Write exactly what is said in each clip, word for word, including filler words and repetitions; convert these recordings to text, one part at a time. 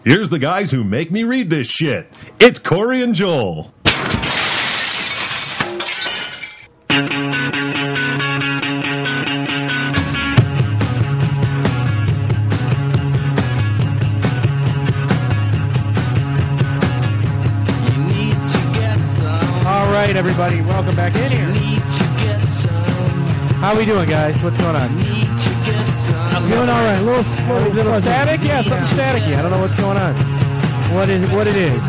Here's the guys who make me read this shit. It's Corey and Joel. All right, everybody, welcome back in here. How we doing, guys? What's going on? I'm doing all right. A little, A little, little static? Yeah, something staticky. I don't know what's going on. What is what it is?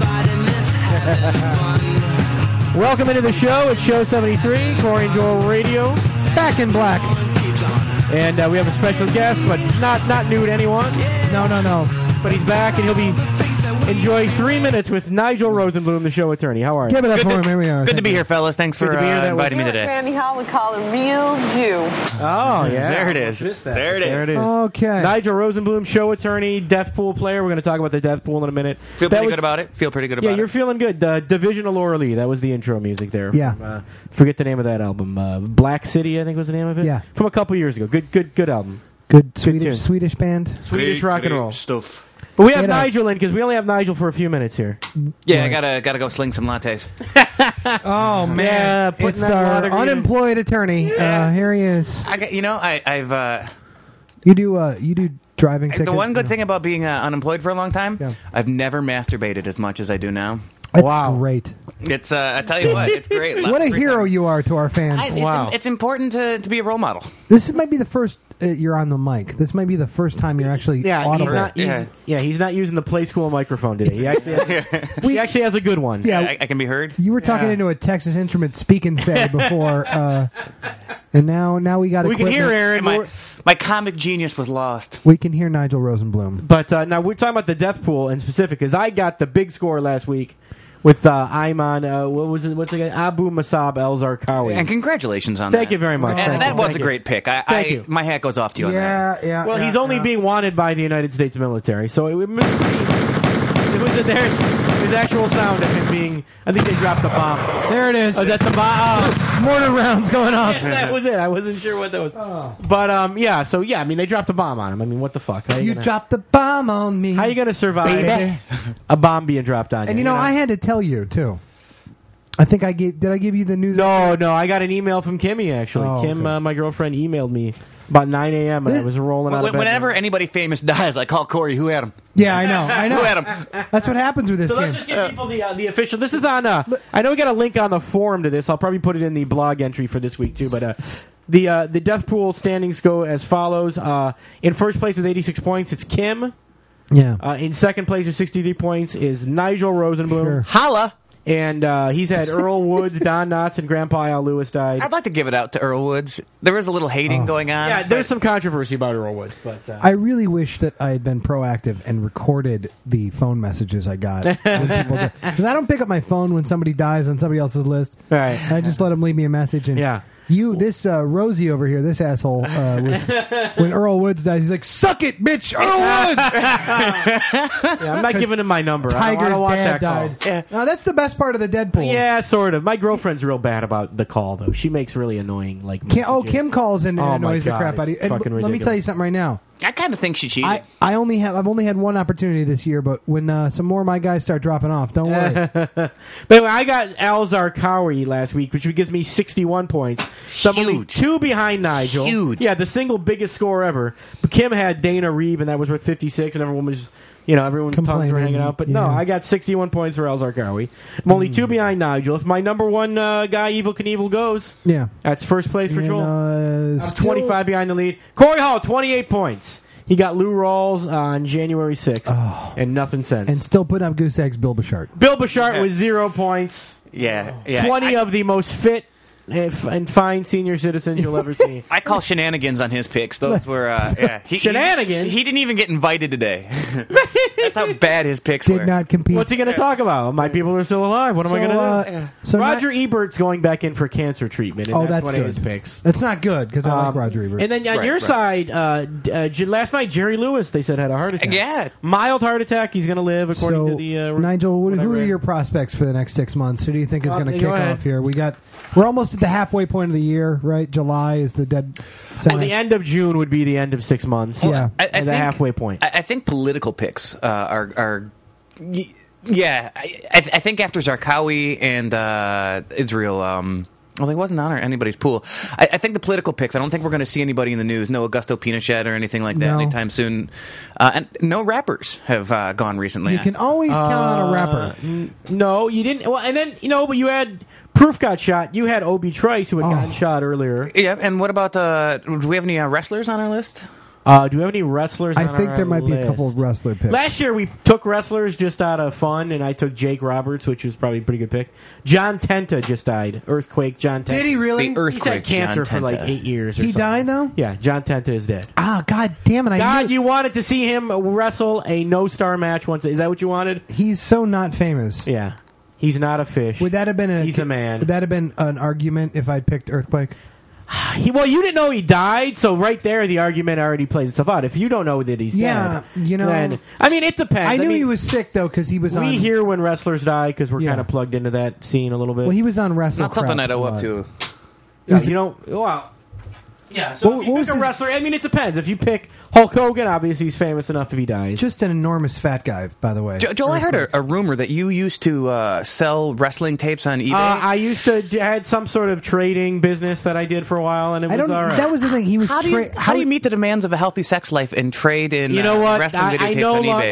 Welcome into the show. It's show seventy-three, Corey and Joel Radio, back in black. And uh, we have a special guest, but not not new to anyone. No, no, no. But he's back, and he'll be enjoying three minutes with Nigel Rosenblum, the show attorney. How are you? Give it up Good for to- him. Here we are. Good to be here, fellas. Thanks Good for to be here. uh, That was- inviting me today. Randy Hall would call a real Jew. Oh, yeah. There it is. Missed that. There it is. There it is. Okay. Nigel Rosenblum, show attorney, death pool player. We're going to talk about the death pool in a minute. Feel That pretty was- good about it. Feel pretty good about Yeah, you're it. feeling good. Uh, Division of Laura Lee. That was the intro music there. Yeah. From, uh, forget the name of that album. Uh, Black City, I think was the name of it. Yeah. From a couple years ago. Good, good, good album. Good tune. Swedish Swedish band. Swedish rock and roll. stuff. But we have Get up. Nigel in because we only have Nigel for a few minutes here. Yeah, I Right. gotta gotta go sling some lattes. Oh man, Yeah, putting it's that our law degree in. unemployed attorney. Uh, here he is. I got, you know, I, I've uh, You do uh, you do driving tickets. the one good No. thing about being uh, unemployed for a long time. Yeah. I've never masturbated as much as I do now. That's Wow. great. It's uh, I tell you what, it's great. What a hero you are to our fans. I, it's, Wow. it's important to, to be a role model. This might be the first uh, you're on the mic. This might be the first time you're actually Yeah, audible. he's not. He's, Yeah. yeah, he's not using the Play School microphone today. He actually, has, he actually has a good one. Yeah. I, I can be heard. You were talking Yeah. into a Texas Instruments speak and say before, uh, and now now we got we can hear Aaron. My, We're- my comic genius was lost. We can hear Nigel Rosenblum. But uh, now we're talking about the death pool in specific because I got the big score last week with uh, Ayman. Uh, what was it? What's it? again? Abu Musab El Zarqawi. And congratulations on that. Thank you very much. And Thank that you. was Thank a you. great pick. I, Thank I you. my hat goes off to you on that. Yeah, yeah. Well, yeah, he's only yeah. being wanted by the United States military, so it, it was a, there's there's actual sound of him being. I think they dropped the bomb. There it is. Was that the bomb? Mortar rounds going off. Oh, that was it. I wasn't sure what that was. But um, yeah. So yeah, I mean, they dropped a bomb on him. I mean, what the fuck? How You gonna, dropped the bomb on me. How you gonna survive Baby. a bomb being dropped on you? And you know, I had to tell you too. I think I gave. Did I give you the news? No, no, I got an email from Kimmy, actually. Oh, Kim, okay. uh, my girlfriend, emailed me about nine a.m. and I This- was rolling out When- of bed. Whenever anybody famous dies, I call Corey. Who had him? Yeah, I know. I know. Who had him? That's what happens with this So game. let's just give people the uh, the official. This is on. Uh, I know we got a link on the forum to this. I'll probably put it in the blog entry for this week too. But uh, the uh, the death pool standings go as follows. Uh, in first place with eighty-six points, it's Kim. yeah. Uh, in second place with sixty-three points is Nigel Rosenblum. Sure. Holla! And uh, he's had Earl Woods, Don Knotts, and Grandpa Al Lewis died. I'd like to give it out to Earl Woods. There was a little hating Oh. going on. Yeah, there's but- some controversy about Earl Woods, but uh, I really wish that I had been proactive and recorded the phone messages I got. Because I don't pick up my phone when somebody dies on somebody else's list. Right. I just let them leave me a message. And Yeah. You, this uh, Rosie over here, this asshole, uh, was, when Earl Woods dies, he's like, "Suck it, bitch, Earl Woods." yeah, I'm not giving him my number. I don't, I Tiger's don't want dad that call. died. Yeah. No, that's the best part of the Deadpool. Yeah, sort of. My girlfriend's real bad about the call, though. She makes really annoying, like. Kim, oh, messages. Kim calls and, and Oh, my annoys the God, crap out of you. it's And fucking let me ridiculous. tell you something right now. I kind of think she cheated. I, I only have I've only had one opportunity this year, but when uh, some more of my guys start dropping off, don't worry. But anyway, I got Al Zarqawi last week, which gives me sixty-one points. So I'm only Huge. two behind Nigel. Huge. Yeah, the single biggest score ever. But Kim had Dana Reeve, and that was worth fifty-six, and everyone was, you know, everyone's tongues were Complaining, hanging out. But no, yeah. Hmm. I got sixty-one points for Al Zarqawi. I'm only two behind Nigel. If my number one uh, guy, Evil Knievel, goes, Yeah. that's first place for And, Joel. uh, I'm still- twenty-five behind the lead. Corey Hall, twenty-eight points. He got Lou Rawls on January sixth, and nothing since. and still putting up goose eggs, Bill Bouchard. Bill Bouchard with zero points. yeah, yeah. twenty I, of the most fit and f- and fine senior citizens you'll ever see. I call shenanigans on his picks. Those were uh, yeah. He, Shenanigans? He, he didn't even get invited today. That's how bad his picks Did were. not compete. What's he going to talk about? My people are still alive. What am I So, going to uh, do? so Roger not- Ebert's going back in for cancer treatment. And Oh, that's, that's one good. of his picks. That's not good because I like Um, Roger Ebert. And then on Right, your right. side, uh, d- uh, J- last night Jerry Lewis they said had a heart attack. Yeah. mild heart attack. He's going to live according so, to the uh, Nigel, what, what I who are read. your prospects for the next six months? Who do you think is Uh, going to go kick ahead. off here? We got we're almost at the halfway point of the year, right? July is the dead center. Well, the end of June would be the end of six months. Yeah. I, I and the think- halfway point. I, I think political picks uh, are are. y- Yeah, I, I th- I think after Zarqawi and uh, Israel, um, well, he wasn't on anybody's pool. I, I think the political picks. I don't think we're going to see anybody in the news. No Augusto Pinochet or anything like that No. anytime soon. Uh, and no rappers have uh, gone recently. You can always count on a rapper. Uh, n- no, you didn't. Well, and then, you know, but you had Proof got shot. You had Obi Trice, who had Oh. gotten shot earlier. Yeah, and what about uh, do we have any uh, wrestlers on our list? Uh, do we have any wrestlers I on think our there might be a list? couple of wrestler picks. Last year we took wrestlers just out of fun, and I took Jake Roberts, which was probably a pretty good pick. John Tenta just died. Earthquake, John Tenta. Did he really? The He's earthquake. had cancer John for like Tenta. eight years or He something. died, though? Yeah, John Tenta is dead. Ah, god damn it! I God, knew you wanted to see him wrestle a no-star match once. Is that what you wanted? he's so not famous. Yeah. He's not a fish. Would that have been a? He's a man. Would that have been an argument if I picked Earthquake? He, well, you didn't know he died, so right there the argument already plays itself out. If you don't know that he's Yeah, dead, you know- then, I mean, it depends. I knew mean, he was sick though because he was on. We hear when wrestlers die because we're Yeah. kind of plugged into that scene a little bit. Well, he was on Wrestle. Not something Crap I'd owe a up lot. to. Yeah, you don't. Well, yeah. So What- if you what pick was a his- wrestler, I mean, it depends. If you pick Hulk Hogan, obviously he's famous enough if he dies. Just an enormous fat guy, by the way. Jo- Joel, I heard a, a rumor that you used to uh, sell wrestling tapes on eBay. Uh, I used to I had some sort of trading business that I did for a while, and it I was don't. all right. That was the thing. He was. how do you tra- how do you meet the demands of a healthy sex life and trade in You know uh, what? wrestling I, video I tapes no on longer.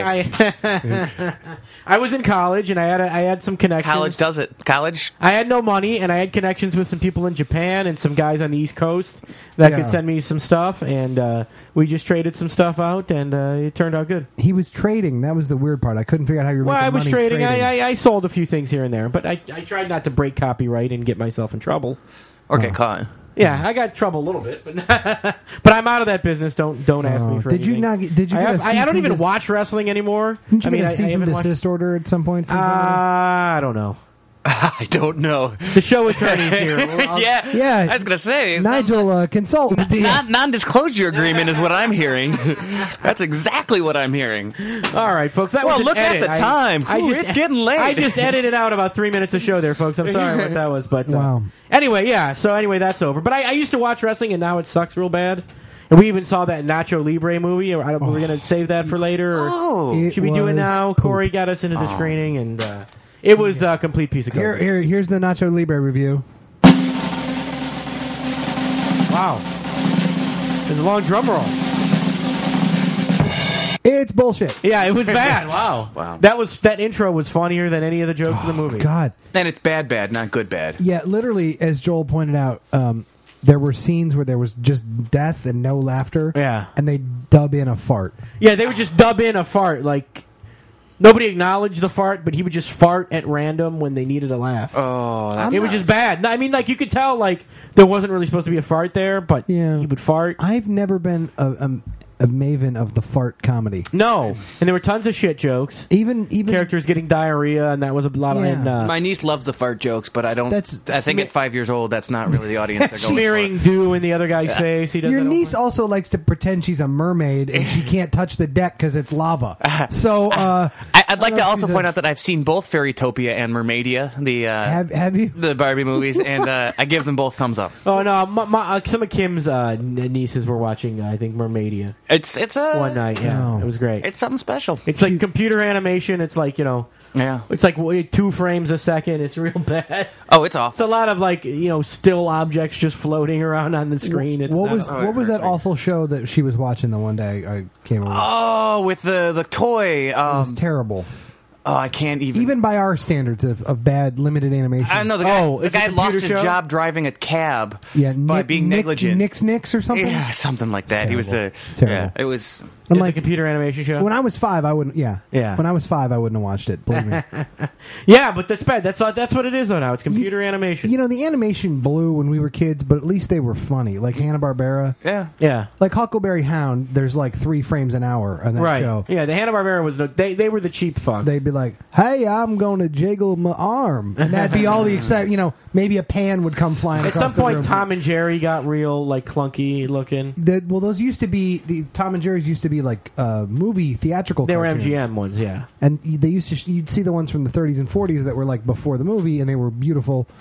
eBay? I, I was in college, and I had a, I had some connections. College does it. College. I had no money, and I had connections with some people in Japan and some guys on the East Coast that Yeah. could send me some stuff, and uh, we just traded some stuff out, and uh, it turned out good. He was trading. That was the weird part. I couldn't figure out how you were Well, making I was money trading. I, I, I sold a few things here and there, but I, I tried not to break copyright and get myself in trouble. Or Oh. get caught. Yeah, I got trouble a little bit, but but I'm out of that business. Don't don't ask Oh. me for Did you anything. not get- did you I, get have, a I, I cease don't and even des- watch wrestling anymore. Didn't you I mean, get I, a cease I and haven't watched- desist order at some point? Uh, From I don't know. I don't know. The show attorney's here. I'll- yeah, Yeah. I was gonna say it's Nigel, uh, consult with the. Non- non-disclosure agreement is what I'm hearing. That's exactly what I'm hearing. All right, folks. That Well, was an look at edit. the time. I, I Ooh, just, it's getting late. I just edited out about three minutes of show there, folks. I'm sorry what that was, but uh, Wow. Anyway, yeah. So anyway, that's over. But I, I used to watch wrestling, and now it sucks real bad. And we even saw that Nacho Libre movie. I don't, We're going to save that for later. Or Oh, It should we do it was now? poop. Corey got us into the screening, and uh, it was a complete piece of Here, garbage. here, here's the Nacho Libre review. Wow. There's a long drum roll. It's bullshit. Yeah, it was bad. Wow. Wow. That was that intro was funnier than any of the jokes in the movie. God. and it's bad, bad, not good, bad. Yeah, literally, as Joel pointed out, um, there were scenes where there was just death and no laughter. Yeah. And they dub in a fart. Yeah, they would just dub in a fart. Like, nobody acknowledged the fart, but he would just fart at random when they needed a laugh. Oh, that's it was just bad. No, I mean, like, you could tell, like, there wasn't really supposed to be a fart there, but Yeah. he would fart. I've never been a, a, a maven of the fart comedy. No. And there were tons of shit jokes. Even even Characters getting diarrhea, and that was a lot of... Yeah. And, uh, My niece loves the fart jokes, but I don't. That's- I think at five years old, that's not really the audience they're going smearing for. dew in the other guy's face. He does Your that all niece the time. also likes to pretend she's a mermaid and she can't touch the deck because it's lava. So, uh, I, I'd like I don't to know if also she's point a- out that I've seen both Fairytopia and Mermaidia, the uh, have have you? the Barbie movies, and uh, I give them both thumbs up. Oh, no. My, my, uh, some of Kim's uh, n- nieces were watching, uh, I think, Mermaidia It's it's a one night. Yeah, Oh. it was great. It's something special. It's like computer animation. It's like, you know, Yeah. it's like w- two frames a second. It's real bad. Oh, it's It's awful. a lot of like, you know, still objects just floating around on the screen. It's what not- was oh, it what was hurts that me. awful show that she was watching the one day I came over? Oh, with the the toy. it was Um, terrible. oh, I can't even. Even by our standards of, of bad limited animation. I don't know. The guy, Oh, the it's a guy lost computer his show? job driving a cab Yeah, by Nick- being Nick- negligent. Nix Nix or something. Yeah, something like that. He was a. It's terrible. Yeah, it was. I'm It's like, a computer animation show. when I was five, I wouldn't. Yeah, Yeah. When I was five, I wouldn't have watched it. Believe me. yeah, but that's bad. That's that's what it is though now. It's computer animation. You know, the animation blew when we were kids, but at least they were funny. Like Hanna Barbera, Yeah. yeah. like Huckleberry Hound. There's like three frames an hour on that Right. show. Yeah, the Hanna Barbera was no. They they were the cheap fucks. They'd be like, "Hey, I'm going to jiggle my arm," and that'd be all the excitement. You know, maybe a pan would come flying. At across some the point, room. Tom and Jerry got real like clunky looking. The, well, those used to be the Tom and Jerry's used to be like uh, movie theatrical. They were cartoons. M G M ones, yeah. and they used to you'd see the ones from the thirties and forties that were like before the movie, and they were beautiful.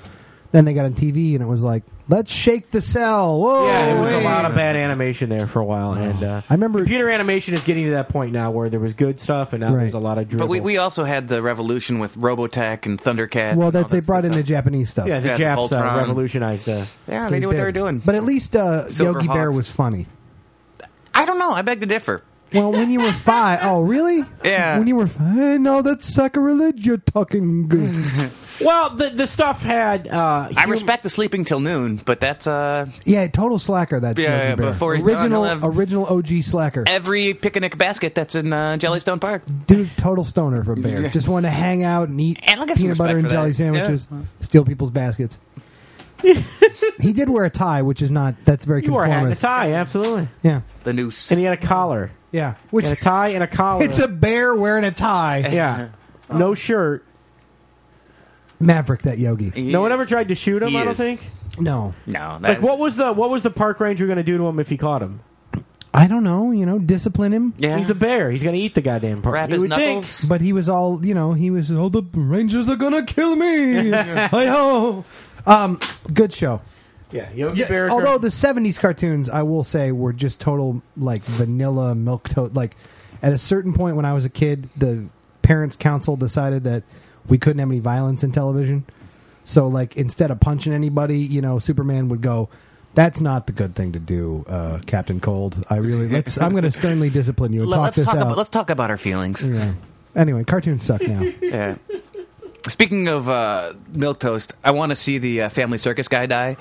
Then they got on T V, and it was like, let's shake the cell. Whoa! Yeah, there was a hey. lot of bad animation there for a while, and uh, I remember- computer animation is getting to that point now where there was good stuff, and now Right. there's a lot of dribble. But we, we also had the revolution with Robotech and Thundercats. Well, and that all they brought in stuff. the Japanese stuff. yeah, the Yeah, the Japs uh, Voltron. revolutionized. Uh, Yeah, they knew what they did. were doing. But at least uh, Silver Yogi Bear Hawks. was funny. I don't know. I beg to differ. Well, when you were five, oh really? Yeah. When you were five, hey, no, that's sacrilege. You're talking good. well, the the stuff had. Uh, I hum- respect the sleeping till noon, but that's uh, Yeah, total slacker. That Yeah, Yogi yeah, Bear. before he's original, gone, he'll have- original O G slacker. every picnic basket that's in uh, Jellystone Park. Dude, total stoner for Bear. Just wanted to hang out and eat And I'll get some peanut butter respect and for jelly that. sandwiches, steal people's baskets. He did wear a tie, which is not. That's very You wore a hat and a conformist. tie, absolutely, Yeah, The noose. and he had a collar, yeah. Which and a tie and a collar. it's a bear wearing a tie. yeah, no shirt. Maverick, that Yogi. He No one is. ever tried to shoot him. He I don't is. think. No, No, that, Like, what was the what was the park ranger going to do to him if he caught him? I don't know. You know, discipline him. Yeah, He's a bear. He's going to eat the goddamn park. wrap You his would think. knuckles. But he was all, you know, he was, oh, the Rangers are gonna kill me. Hi-ho. Um, good show. Yeah, Yogi Yeah, Bear. although the seventies cartoons, I will say, were just total, like, vanilla milk toast. Like, at a certain point when I was a kid, the Parents' Council decided that we couldn't have any violence in television. So, like, instead of punching anybody, you know, Superman would go, that's not the good thing to do, uh, Captain Cold. I really, let's, I'm going to sternly discipline you and Let- talk let's this talk out. about let's talk about our feelings. Yeah. Anyway, cartoons suck now. Yeah. Speaking of uh, milk toast, I want to see the uh, Family Circus guy die.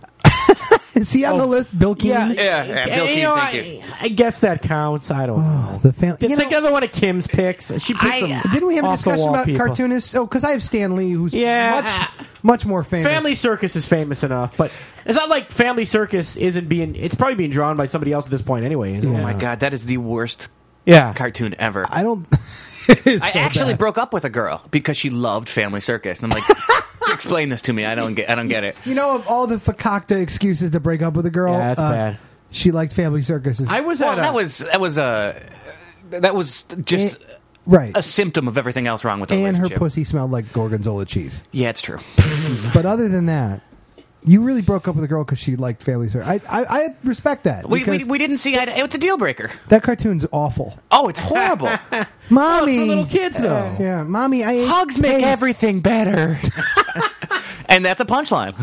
Is he on the list? Bill Keane? yeah, Yeah, yeah, Bill you Keane, know, thank I, you. I guess that counts. I don't know. The family. It's like another one of Kim's picks. She picks I- them. Didn't we have a off the discussion wall about people. cartoonists? Oh, because I have Stan Lee, who's Yeah. much, much more famous. Family Circus is famous enough, but it's not like Family Circus isn't being. It's probably being drawn by somebody else at this point, anyway. Isn't Oh it? my god, that is the worst Yeah. cartoon ever. I don't. It is I so actually bad. broke up with a girl because she loved Family Circus, and I'm like, explain this to me. I don't get. I don't get it. You know, of all the fakakta excuses to break up with a girl, Yeah, that's uh, bad. She liked Family Circuses. I was Well, at a, that was that was a that was just And- right, a symptom of everything else wrong with the and her relationship. pussy smelled like gorgonzola cheese. Yeah, it's true. But other than that, you really broke up with a girl because she liked Family Circus. I, I, I respect that. We, we, because we didn't see. eye to- It's a deal breaker. that cartoon's awful. Oh, it's horrible. Mommy, for little kids though. yeah, mommy, I ate Hugs make paste. everything better. And that's a punchline.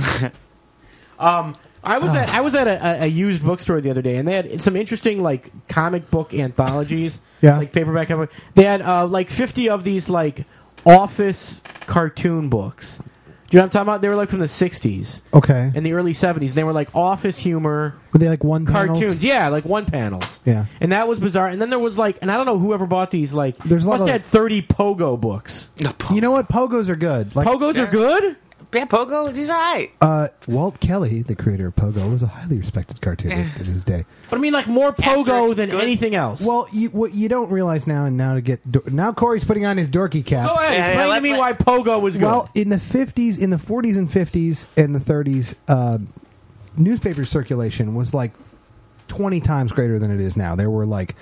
I was at I was at a, a, a used bookstore the other day, and they had some interesting like comic book anthologies, Yeah. like paperback. comic- They had uh, like fifty of these like office cartoon books. Do you know what I'm talking about? They were like from the sixties Okay, and the early seventies. They were like office humor were they like one cartoons, panels? yeah, like one panels. Yeah. and that was bizarre. And then there was like, and I don't know whoever bought these. Like, There's a lot must of- have had thirty Pogo books. You know what? Pogos are good. Like Pogos are good. Yeah, Pogo, he's all right. uh, Walt Kelly, the creator of Pogo, was a highly respected cartoonist in his day. But I mean, like more Pogo Asterix than good. anything else. Well, you, what you don't realize now, and now to get now Corey's putting on his dorky cap. go ahead, Yeah, explain yeah, to let- me let- why Pogo was good. Well, in the fifties, in the forties and fifties and the thirties, uh, newspaper circulation was like twenty times greater than it is now. There were like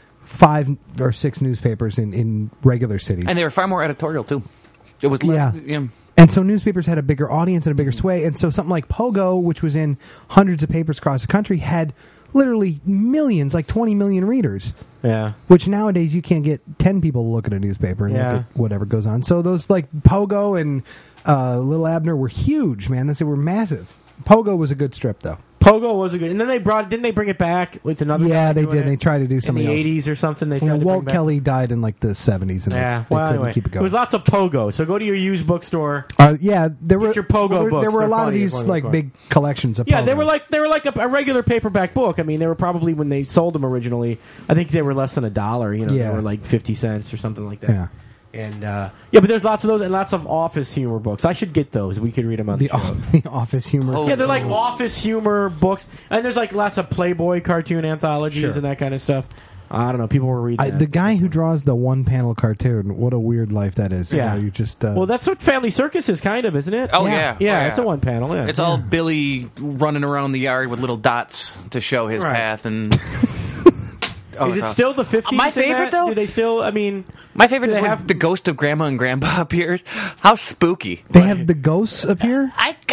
five or six newspapers in, in regular cities. And they were far more editorial too. It was less. Yeah. Yeah. And so newspapers had a bigger audience and a bigger sway. And so something like Pogo, which was in hundreds of papers across the country, had literally millions, like twenty million readers. yeah. Which nowadays you can't get ten people to look at a newspaper and Yeah. look at whatever goes on. So those like Pogo and uh, Little Abner were huge, man. That's, they were massive. Pogo was a good strip, though. Pogo was a good, and then they brought. Didn't they bring it back with another? Yeah, guy they doing did. it? They tried to do in something the else. eighties or something. They tried Well, to Walt bring back- Kelly died in like the seventies, and Yeah, they, they well, couldn't anyway, keep it there going. was lots of Pogo. So go to your used bookstore. Uh, yeah, there were your Pogo well, there, books. there were a They're lot of funny these is what like they're big collections of Yeah, Pogo. they were like they were like a, a regular paperback book. I mean, they were probably when they sold them originally. I think they were less than a dollar. You know, Yeah. they were like fifty cents or something like that. Yeah. And uh, yeah, but there's lots of those and lots of office humor books. I should get those. We could read them on the, the, show. the office humor. Oh. Yeah, they're like office humor books, and there's like lots of Playboy cartoon anthologies Sure. and that kind of stuff. I don't know. People were reading I, that. the guy who draws the one panel cartoon, what a weird life that is. Yeah. You know, you just uh, Well, that's what Family Circus is, kind of, isn't it? Oh, yeah, yeah. yeah. Oh, yeah. It's a one panel. Yeah, It's all Billy running around the yard with little dots to show his Right. path. And Oh, Is it it's still the fifties? My in favorite, that? though? Do they still? I mean, my favorite do is they when have- the ghost of Grandma and Grandpa appears. How spooky! they have the ghosts appear. I got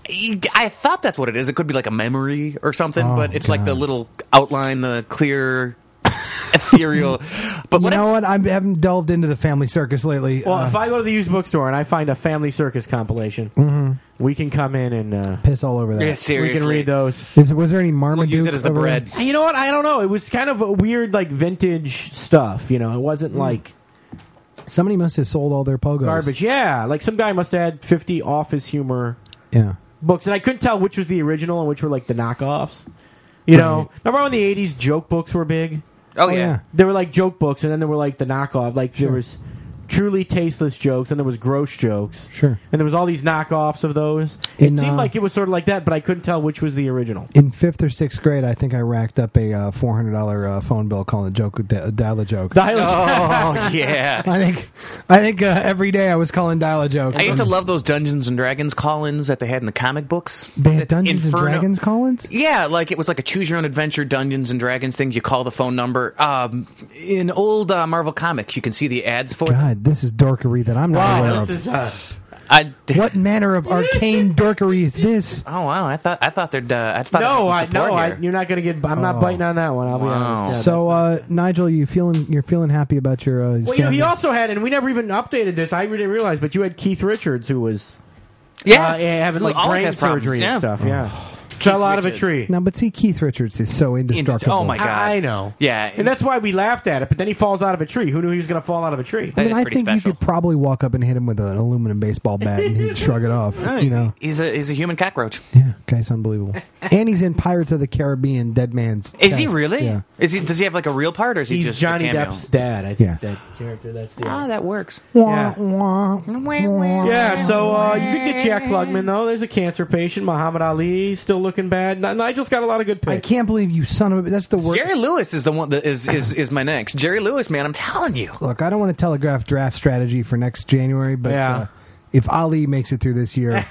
I thought that's what it is. It could be like a memory or something, Oh, but it's like the God. little outline, the clear, ethereal. But You what know what? I haven't delved into the Family Circus lately. Well, Uh, if I go to the used bookstore and I find a Family Circus compilation, we can come in and uh, piss all over that. Yeah, we seriously. can read those. Is, was there any Marmaduke? We'll use it as the over bread. there? And you know what? I don't know. It was kind of a weird, like vintage stuff. You know, it wasn't like Somebody must have sold all their pogos. garbage. Yeah, like some guy must have had fifty Office Humor Yeah. books, and I couldn't tell which was the original and which were like the knockoffs. You know, remember when the eighties joke books were big? Oh, Oh, yeah. yeah. There were like joke books, and then there were like the knockoff. Like Sure. there was truly tasteless jokes, and there was gross jokes. Sure. And there was all these knockoffs of those. In, it seemed uh, like it was sort of like that, but I couldn't tell which was the original. In fifth or sixth grade, I think I racked up a uh, four hundred dollar uh, phone bill calling a joke a dial a joke. Dial- Oh, yeah. I think, I think uh, every day I was calling dial a joke. I used to love those Dungeons and Dragons call-ins that they had in the comic books. They had That Dungeons and Inferno- Dragons call-ins? Yeah, like it was like a choose-your-own-adventure Dungeons and Dragons things. You call the phone number. Um, in old uh, Marvel comics, you can see the ads for them. God, this is dorkery that I'm not aware Wow, of. this is uh, I, What manner of arcane dorkery is this? Oh wow! I thought I thought there'd. Uh, I thought no, there I was some no, support I, here. you're not going to get. I'm not Oh. biting on that one. I'll be Wow. honest. Yeah, So, that's- uh, Nigel, you feeling you're feeling happy about your? Uh, well, you know, stand-up? he also had, and we never even updated this. I didn't realize, but you had Keith Richards, who was yeah, uh, having like Who always brain has problems, surgery yeah. and stuff. Yeah, fell out of a Richards. tree. No, but see, Keith Richards is so indestructible. Oh, my God. I, I know. Yeah. and that's why we laughed at it. But then he falls out of a tree. Who knew he was going to fall out of a tree? I That mean, is I pretty think special. you could probably walk up and hit him with an aluminum baseball bat, and he'd shrug it off. You know, he's a he's a human cockroach. yeah, guy's unbelievable. And he's in Pirates of the Caribbean, Dead Man's. Is he Chest. really? Yeah. Is he? Does he have like a real part, or is he He's just Johnny a cameo? Depp's dad. I think Yeah. that character. That's the. Ah, that works. Yeah. Wah, wah. Yeah, so uh, you could get Jack Klugman though. There's a cancer patient. Muhammad Ali still looking bad. N- Nigel's got a lot of good I picks. can't believe you son of a. That's the worst. Jerry Lewis is the one that is is is my next. Jerry Lewis, man, I'm telling you. Look, I don't want to telegraph draft strategy for next January, but Yeah. uh, if Ali makes it through this year, Be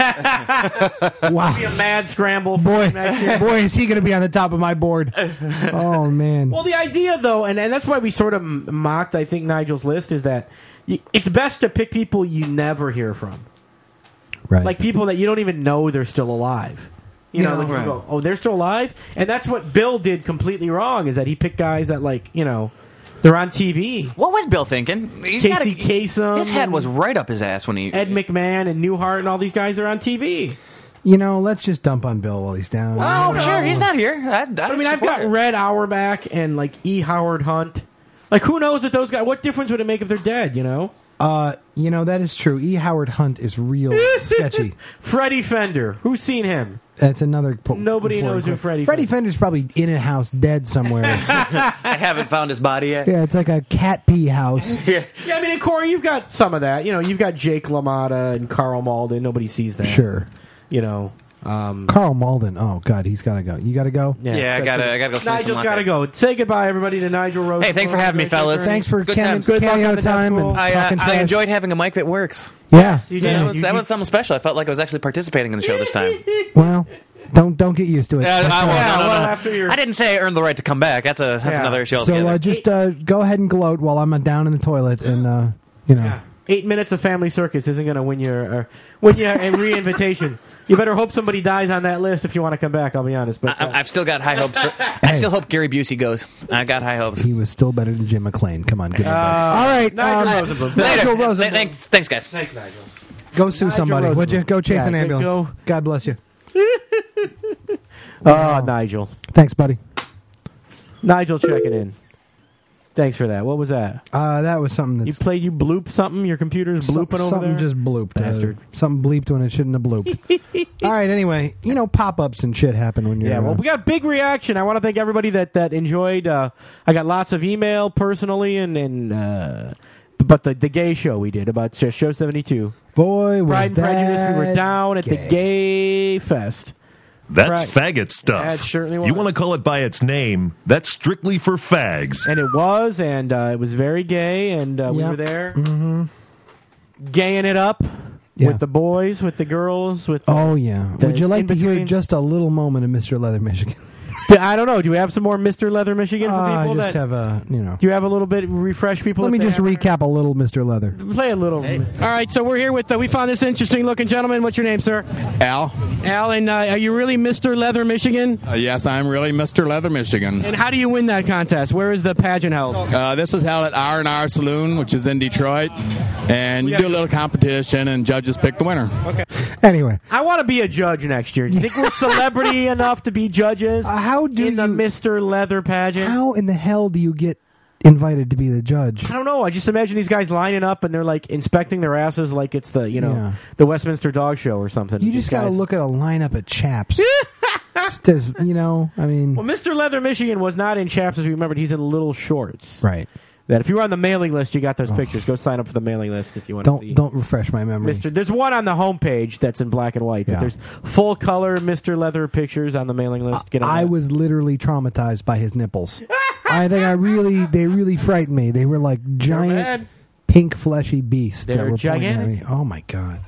wow, a mad scramble for boy, next year. boy, is he going to be on the top of my board? Oh man, Well, the idea though, and, and that's why we sort of m- mocked, I think, Nigel's list is that y- it's best to pick people you never hear from, right? like people that you don't even know they're still alive. You know, Yeah, like you right. go, oh, they're still alive, and that's what Bill did completely wrong. Is that he picked guys that like you know they're on T V. What was Bill thinking? He's Casey gotta- Kasem His head and was right up his ass when he. Ed McMahon and Newhart and all these guys are on T V. you know, let's just dump on Bill while he's down. Oh, sure, he's not here. I, I, I mean, I've got Red Auerbach and like E. Howard Hunt. Like, who knows that those guys? What difference would it make if they're dead? You know, Uh, you know that is true. E. Howard Hunt is real sketchy. Freddie Fender. Who's seen him? That's another. Po- Nobody important knows who question. Freddie Freddie Fender- Fender's probably in a house, dead somewhere. I haven't found his body yet. Yeah, it's like a cat pee house. Yeah. Yeah, I mean, and Corey, you've got some of that. You know, you've got Jake LaMotta and Carl Malden. Nobody sees that. Sure. You know. Um, Carl Malden. Oh God, he's got to go. You got to go. yeah, Yeah, I that's gotta- it. I gotta go slice some Nigel's got to latte. go. Say goodbye, everybody, to Nigel Rose. Hey, thanks for having me, fellas. Thanks for Good cameo, times. Good luck cameo on the time Death and Pool. I, talking uh, I trash. enjoyed having a mic that works. Yeah. You Yeah, did. that was, You- that you- was something special. I felt like I was actually participating in the show this time. Well, don't don't get used to it. Yeah, That's I, all. won't. Yeah, no, no, well, no. after your- I didn't say I earned the right to come back. That's a that's Yeah. another show. So altogether. uh, just uh, go ahead and gloat while I'm uh, down in the toilet, and uh, you know. Yeah. Eight minutes of Family Circus isn't going to win you uh, win you a re-invitation. You better hope somebody dies on that list if you want to come back. I'll be honest, but uh, I, I've still got high hopes. For, I still hope Gary Busey goes. I got high hopes. He was still better than Jim McClane. Come on, give me a break. All right, Nigel um, Rosenblum. Nigel Later. Rosenblum. Th- Thanks, thanks, guys. thanks, Nigel. Go sue Nigel somebody, would you? Rosenblum. Go chase Yeah, an go- ambulance. go. God bless you. Oh, Nigel. Thanks, buddy. Nigel checking in. Thanks for that. What was that? Uh, that was something You that's played, you bloop something? Your computer's some- blooping over something there? just blooped. Bastard. Uh, something bleeped when it shouldn't have blooped. All right. Anyway, you know, pop ups and shit happen when you're. Yeah, well, uh, we got a big reaction. I want to thank everybody that, that enjoyed. Uh, I got lots of email personally, and, and uh, but the, the gay show we did about Sh- Show seventy-two. boy, was Pride and Prejudice, we were that down at the gay. Gay Fest. That's Right. faggot stuff. That certainly You was. want to call it by its name? That's strictly for fags. And it was, and uh, it was very gay, and uh, we Yep. were there gaying it up Yeah. with the boys, with the girls, with the, Oh yeah. The Would you like to hear in-betweens. just a little moment of Mister Leather, Michigan? Do- I don't know. Do we have some more Mister Leather Michigan for Uh, people? just that, have a, you know. do you have a little bit refresh people? Let if me they just haven't recap a little Mister Leather. heard? Play a little. All right, so we're here with. Uh, we found this interesting looking gentleman. What's your name, sir? Al? Al, and uh, are you really Mister Leather Michigan? Uh, yes, I'm really Mister Leather Michigan. And how do you win that contest? Where is the pageant held? Uh, this was held at R and R Saloon, which is in Detroit. And you do a little competition, and judges pick the winner. Okay. Anyway, I want to be a judge next year. Do you think we're celebrity enough to be judges? Uh, how do in the you- Mister Leather pageant? how in the hell do you get invited to be the judge? I don't know. I just imagine these guys lining up and they're like inspecting their asses like it's the you know Yeah. the Westminster Dog Show or something. You These just got to guys- look at a lineup of chaps. Just as, you know, I mean, Well, Mister Leather Michigan was not in chaps as we remembered. He's in little shorts. right. That if you were on the mailing list, you got those pictures. Go sign up for the mailing list if you want to Don't see. don't refresh my memory. Mister There's one on the homepage that's in black and white. Yeah. But there's full color Mister Leather pictures on the mailing list. Get on I that. was literally traumatized by his nipples. I think I really, they really frightened me. They were like giant, bad. pink, fleshy beasts They're that were pointing at gigantic. me. Oh my god,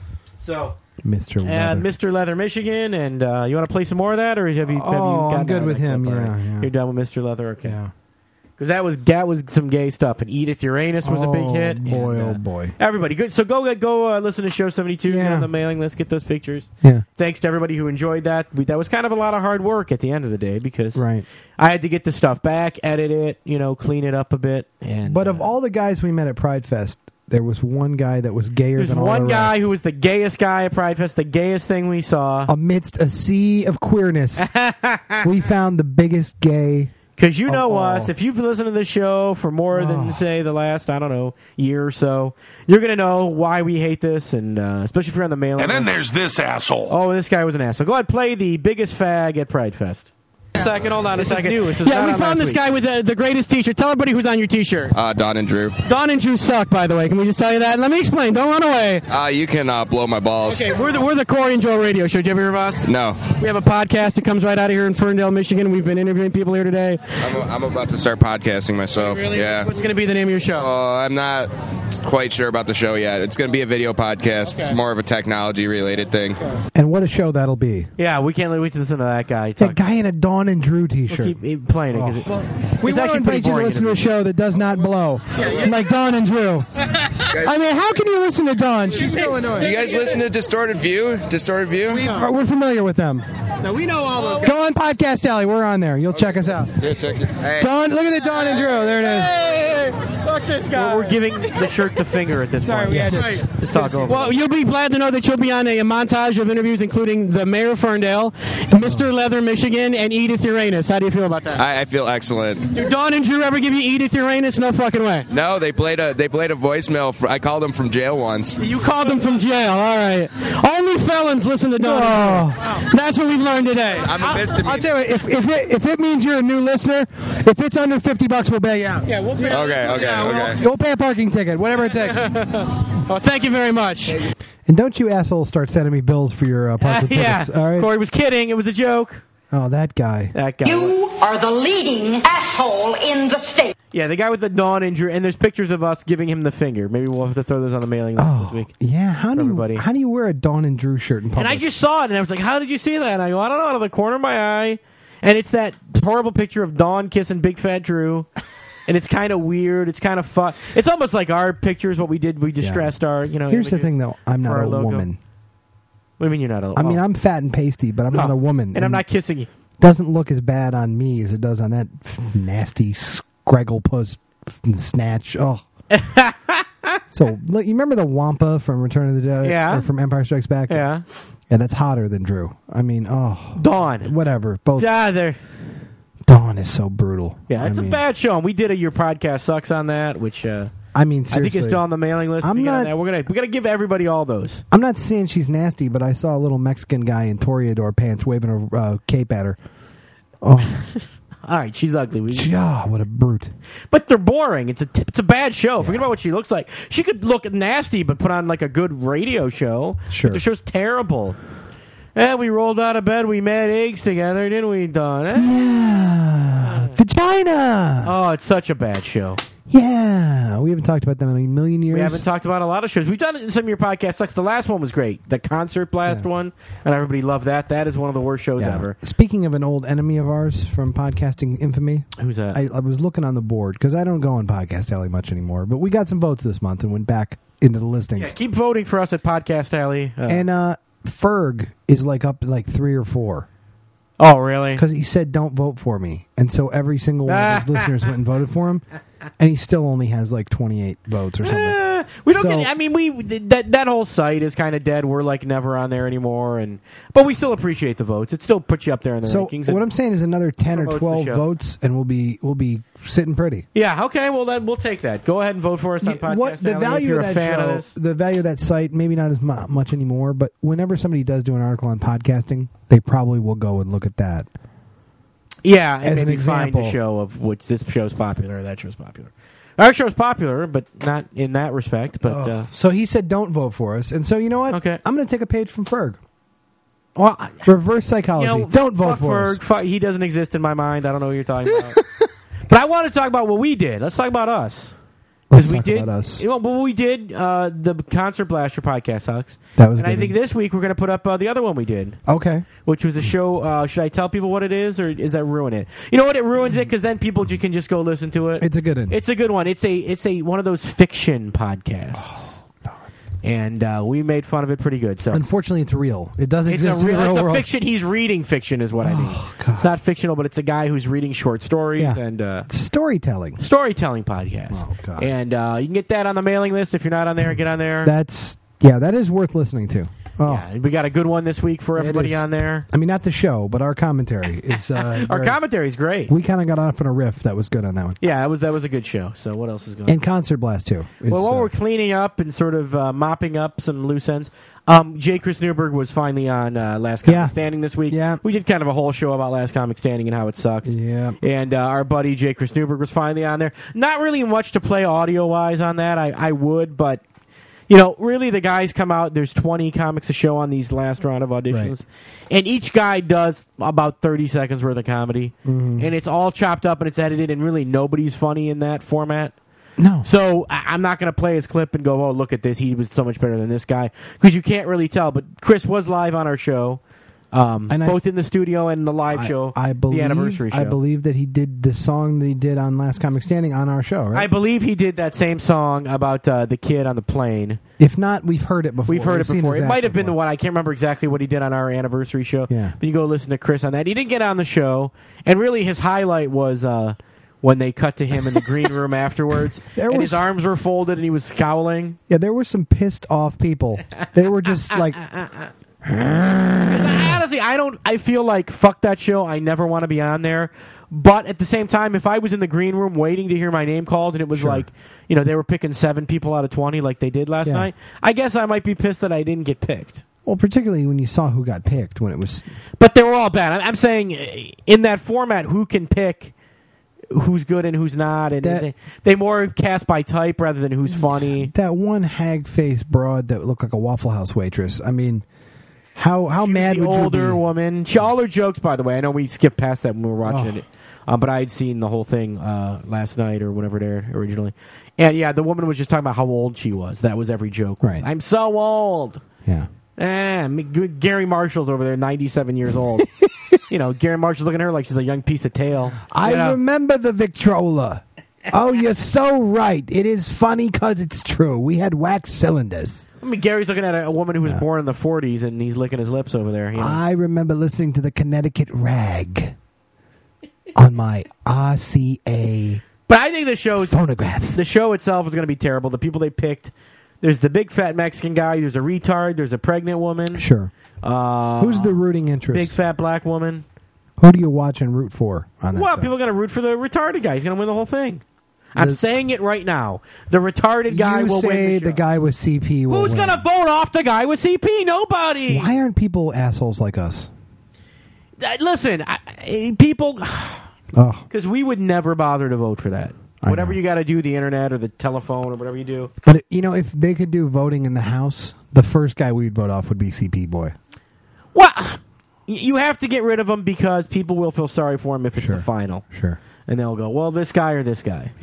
so. Mister Leather. And Mister Leather Michigan, and uh, you want to play some more of that, or have you? Have you Oh, gotten I'm good out of with that him, clip yeah, already? yeah. You're done with Mister Leather, okay? Yeah. Because that was that was some gay stuff, and Edith Uranus was a big Oh, hit. boy, and, oh, uh, boy. Everybody, good. So go go uh, listen to Show seventy-two. Get Yeah. on the mailing list, get those pictures. Yeah. Thanks to everybody who enjoyed that. We, that was kind of a lot of hard work at the end of the day because Right. I had to get the stuff back, edit it, you know, clean it up a bit. And But of uh, all the guys we met at Pride Fest, there was one guy that was gayer there's than all one the guy rest. who was the gayest guy at Pride Fest, the gayest thing we saw. Amidst a sea of queerness, we found the biggest gay. Because you know Oh, oh. us, if you've listened to this show for more Oh. than, say, the last, I don't know, year or so, you're going to know why we hate this, and uh, especially if you're on the mailing And then list. there's this asshole. Oh, this guy was an asshole. Go ahead, play the biggest fag at Pride Fest. Second, hold on This a is second. new. This is Yeah, not we on found last this week. guy with the, the greatest T-shirt. Tell everybody who's on your T-shirt. Uh, Don and Drew. Don and Drew suck, by the way. Can we just tell you that? Let me explain. Don't run away. Uh, you can uh, blow my balls. Okay, we're the we're the Corey and Joe Radio Show. Did you ever hear of us? No, We have a podcast that comes right out of here in Ferndale, Michigan. We've been interviewing people here today. I'm, I'm about to start podcasting myself. Really? Yeah. What's going to be the name of your show? Uh, I'm not quite sure about the show yet. It's going to be a video podcast, Okay. more of a technology-related thing. And what a show that'll be. Yeah, we can't wait to listen to that guy. That talk. guy in a Dawn and Drew We'll t-shirt. keep keep playing it. 'cause it We it's want to actually pretty invite you to boring listen to a interview. show that does not blow, like Dawn and Drew. I mean, how can you listen to Dawn? She's so annoying. You guys listen to Distorted View? Distorted View? We're, we're familiar with them. No, we know all those guys. Go on Podcast Alley. We're on there. You'll check us out. Yeah, check it. Hey. Dawn, look at the Dawn and Drew. There it is. Hey, fuck this guy. We're giving the shirt the finger at this Sorry, point. we had Yes. to- Let's talk over. Well, you'll be glad to know that you'll be on a, a montage of interviews, including the mayor of Ferndale, Mister Leather Michigan, and Edith Uranus. How do you feel about that? I, I feel excellent. Did Dawn and Drew ever give you Edith Uranus? No fucking way. No, they played a they played a voicemail. For, I called them from jail once. You called them from jail. All right. Only felons listen to Dawn and Drew. That's what we've learned today. I'm a misdemeanor. I'll tell you, what, if if it, if it means you're a new listener, if it's under fifty bucks, we'll bail you out. Yeah, we'll pay. Okay, okay, Yeah, we'll- okay. You'll pay a parking ticket, whatever it takes. Oh, thank you very much. And don't you assholes start sending me bills for your uh, parking yeah, tickets. All right. Corey was kidding. It was a joke. Oh, that guy. That guy. You are the leading asshole in the state. Yeah, the guy with the Dawn injury, and there's pictures of us giving him the finger. Maybe we'll have to throw those on the mailing list this Oh, week. yeah. How do everybody. you how do you wear a Dawn and Drew shirt in public? And I just saw it, and I was like, "How did you see that?" And I go, "I don't know." Out of the corner of my eye, and it's that horrible picture of Dawn kissing Big Fat Drew, and it's kind of weird. It's kind of fun. It's almost like our pictures. What we did, we distressed our, you know. Here's the images thing, though. I'm for not our a logo. woman. What do you mean you're not a? I mean, oh. I'm fat and pasty, but I'm not Oh, a woman. and I'm not kissing you. Doesn't look as bad on me as it does on that nasty scraggle puss snatch. Oh. So, look, you remember the Wampa from Return of the Jedi? Yeah. Or from Empire Strikes Back? Yeah, Yeah, that's hotter than Drew. I mean, oh. Dawn. Whatever. Both. Yeah, there. Dawn is so brutal. Yeah, it's I a mean, bad show. And we did a Your Podcast Sucks on that, which uh, I mean, I seriously. think is still on the mailing list. I'm If you get on not- that, We're gonna we gotta give everybody all those. I'm not saying she's nasty, but I saw a little Mexican guy in Toreador pants waving a uh, cape at her. Oh, All right, she's ugly. We, yeah, what a brute. but they're boring. It's a t- it's a bad show. Forget about what she looks like. She could look nasty, but put on like a good radio show. Sure. But the show's terrible. And we rolled out of bed. We made eggs together, didn't we, Don? Eh? Yeah. Vagina. Oh, it's such a bad show. Yeah, we haven't talked about them in a million years. We haven't talked about a lot of shows. We've done it in some of your podcast sucks. The last one was great. The Concert Blast Yeah. one, and everybody loved that. That is one of the worst shows Yeah. ever. Speaking of an old enemy of ours from podcasting infamy, who's that? I, I was looking on the board because I don't go on Podcast Alley much anymore, but we got some votes this month and went back into the listings. Yeah, keep voting for us at Podcast Alley. Uh, And uh, Ferg is like up like three or four. Oh, really? Because he said, "Don't vote for me," and so every single one of his listeners went and voted for him, and he still only has like twenty-eight votes or something. Eh, we don't So- get. I mean, we that that whole site is kind of dead. We're like never on there anymore, and but we still appreciate the votes. It still puts you up there in the So rankings. what I'm saying is another ten or promotes the twelve show. votes, and we'll be we'll be sitting pretty. Yeah. Okay. Well, then we'll take that. Go ahead and vote for us on Podcast What the Alley if value you're of a that fan show? of this. The value of that site, maybe not as mu- much anymore, but whenever somebody does do an article on podcasting, they probably will go and look at that. Yeah, As and an maybe find example. a show of which this show's popular or that show's popular. Our show's popular, but not in that respect. But uh, So he said, "Don't vote for us," and so you know what? Okay. I'm going to take a page from Ferg. well, I- Reverse you psychology. know, Don't vote fuck for Ferg. us. Fuck, he doesn't exist in my mind. I don't know what you're talking about. But I want to talk about what we did. Let's talk about us. Let's we talk did, about us. You know, but we did uh, the Concert Blaster podcast sucks. That was a and I good think one. this week we're going to put up uh, the other one we did, Okay. which was a show. Uh, should I tell people what it is, or is that ruin it? You know what? It ruins it because then people ju- can just go listen to it. It's a good one. It's a good one. It's a it's a one of those fiction podcasts, and uh, we made fun of it pretty good. So Unfortunately, it's real. It does it's a exist in real, the real it's a world. fiction. He's reading fiction, is what I mean. God. It's not fictional, but it's a guy who's reading short stories Yeah. and. Uh, Storytelling. storytelling podcast. Oh, God. And uh, you can get that on the mailing list. If you're not on there, get on there. That's yeah. That is worth listening to. Oh, Yeah, we got a good one this week for It everybody is. on there. I mean, not the show, but our commentary is. Uh, Our very- commentary is great. We kind of got off on a riff that was good on that one. Yeah, that was that was a good show. So what else is going on? And Concert Blast too. is, Well, while uh, we're cleaning up and sort of uh, mopping up some loose ends, um, J. Chris Newberg was finally on uh, Last Comic Yeah. Standing this week. Yeah. We did kind of a whole show about Last Comic Standing and how it sucked. Yeah. And uh, our buddy J. Chris Newberg was finally on there. Not really much to play audio-wise on that. I, I would, but... You know, really, the guys come out. There's twenty comics a show on these last round of auditions, Right. and each guy does about thirty seconds worth of comedy, Mm-hmm. and it's all chopped up and it's edited, and really nobody's funny in that format. No. So I- I'm not going to play his clip and go, "Oh, look at this! He was so much better than this guy," because you can't really tell. But Chris was live on our show, um, And I- both in the studio and the live I, show, I believe, the anniversary show. I believe that he did the song that he did on Last Comic Standing on our show, I right? believe he did that same song about uh, the kid on the plane. If not, we've heard it before. We've heard it seen before. his It act might have been the before. one. I can't remember exactly what he did on our anniversary show. Yeah. But you go listen to Chris on that. He didn't get on the show, and really his highlight was uh, when they cut to him in the green room afterwards, There and was- his arms were folded, and he was scowling. Yeah, there were some pissed off people. They were just like, I, honestly, I don't. I feel like fuck that show. I never want to be on there. But at the same time, if I was in the green room waiting to hear my name called, and it was Sure. like, you know, they were picking seven people out of twenty, like they did last Yeah. night, I guess I might be pissed that I didn't get picked. well, particularly when you saw who got picked when it was. But they were all bad. I'm, I'm saying uh, in that format, who can pick who's good and who's not, and That- they, they more cast by type rather than who's funny. That one hag faced broad that looked like a Waffle House waitress. I mean, how how mad the would older you be? woman. She, all her jokes, by the way. I know we skipped past that when we were watching Oh. it, um, but I had seen the whole thing uh, last night or whenever it aired originally. And yeah, the woman was just talking about how old she was. That was every joke. was, Right. I'm so old. Yeah. Eh, me- good- Gary Marshall's over there, ninety-seven years old. You know, Gary Marshall's looking at her like she's a young piece of tail. I You know? remember the Victrola. Oh, you're so right. It is funny because it's true. We had wax cylinders. I mean, Gary's looking at a, a woman who was born in the forties, and he's licking his lips over there. You know? I remember listening to the Connecticut Rag on my R C A but I think the show's phonograph. the show itself is going to be terrible. The people they picked, there's the big fat Mexican guy, there's a retard, there's a pregnant woman. Sure. Uh, Who's the rooting interest? big fat black woman? Who do you watch and root for on that Well, show? people are going to root for the retarded guy. He's going to win the whole thing. I'm The- saying it right now. The retarded guy you will say win the, show. the guy with C P will Who's win. going to vote off the guy with C P? Nobody. Why aren't people assholes like us? Uh, Listen, I, I- people, Oh, because we would never bother to vote for that. I Whatever know. you got to do, the internet or the telephone or whatever you do. but you know, if they could do voting in the House, the first guy we'd vote off would be C P Boy. Well, y- you have to get rid of him because people will feel sorry for him if it's Sure. the final. Sure. And they'll go, well, this guy or this guy. Yeah.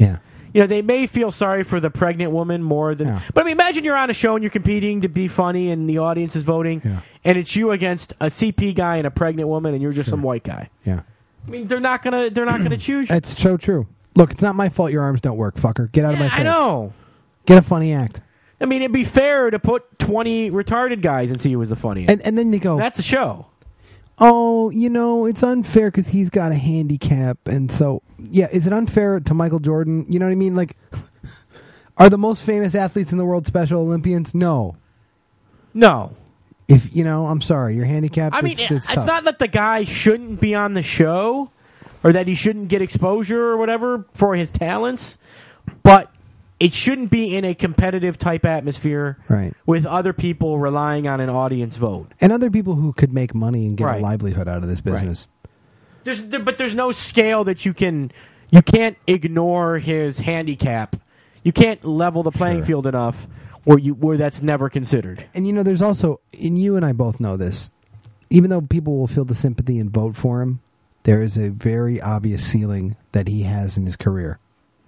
you know, they may feel sorry for the pregnant woman more than. Yeah. But I mean, imagine you're on a show and you're competing to be funny, and the audience is voting, Yeah. and it's you against a C P guy and a pregnant woman, and you're just some white guy. Yeah. I mean, they're not gonna they're not gonna choose you. It's so true. Look, it's not my fault your arms don't work, fucker. Get out of my face. I know. Get a funny act. I mean, it'd be fair to put twenty retarded guys and see who was the funniest. And and then they go, That's a show. oh, you know, it's unfair because he's got a handicap. And so, yeah, is it unfair to Michael Jordan? You know what I mean? Like, are the most famous athletes in the world Special Olympians? No. No. If, you know, I'm sorry, you're handicapped. I mean, it's, it's, it's tough. not that the guy shouldn't be on the show or that he shouldn't get exposure or whatever for his talents, but it shouldn't be in a competitive type atmosphere Right. with other people relying on an audience vote. And other people who could make money and get Right. a livelihood out of this business. There's, there, but there's no scale that you can. You can't ignore his handicap. You can't level the playing Sure. field enough where you where that's never considered. And you know, there's also, and you and I both know this, even though people will feel the sympathy and vote for him, there is a very obvious ceiling that he has in his career.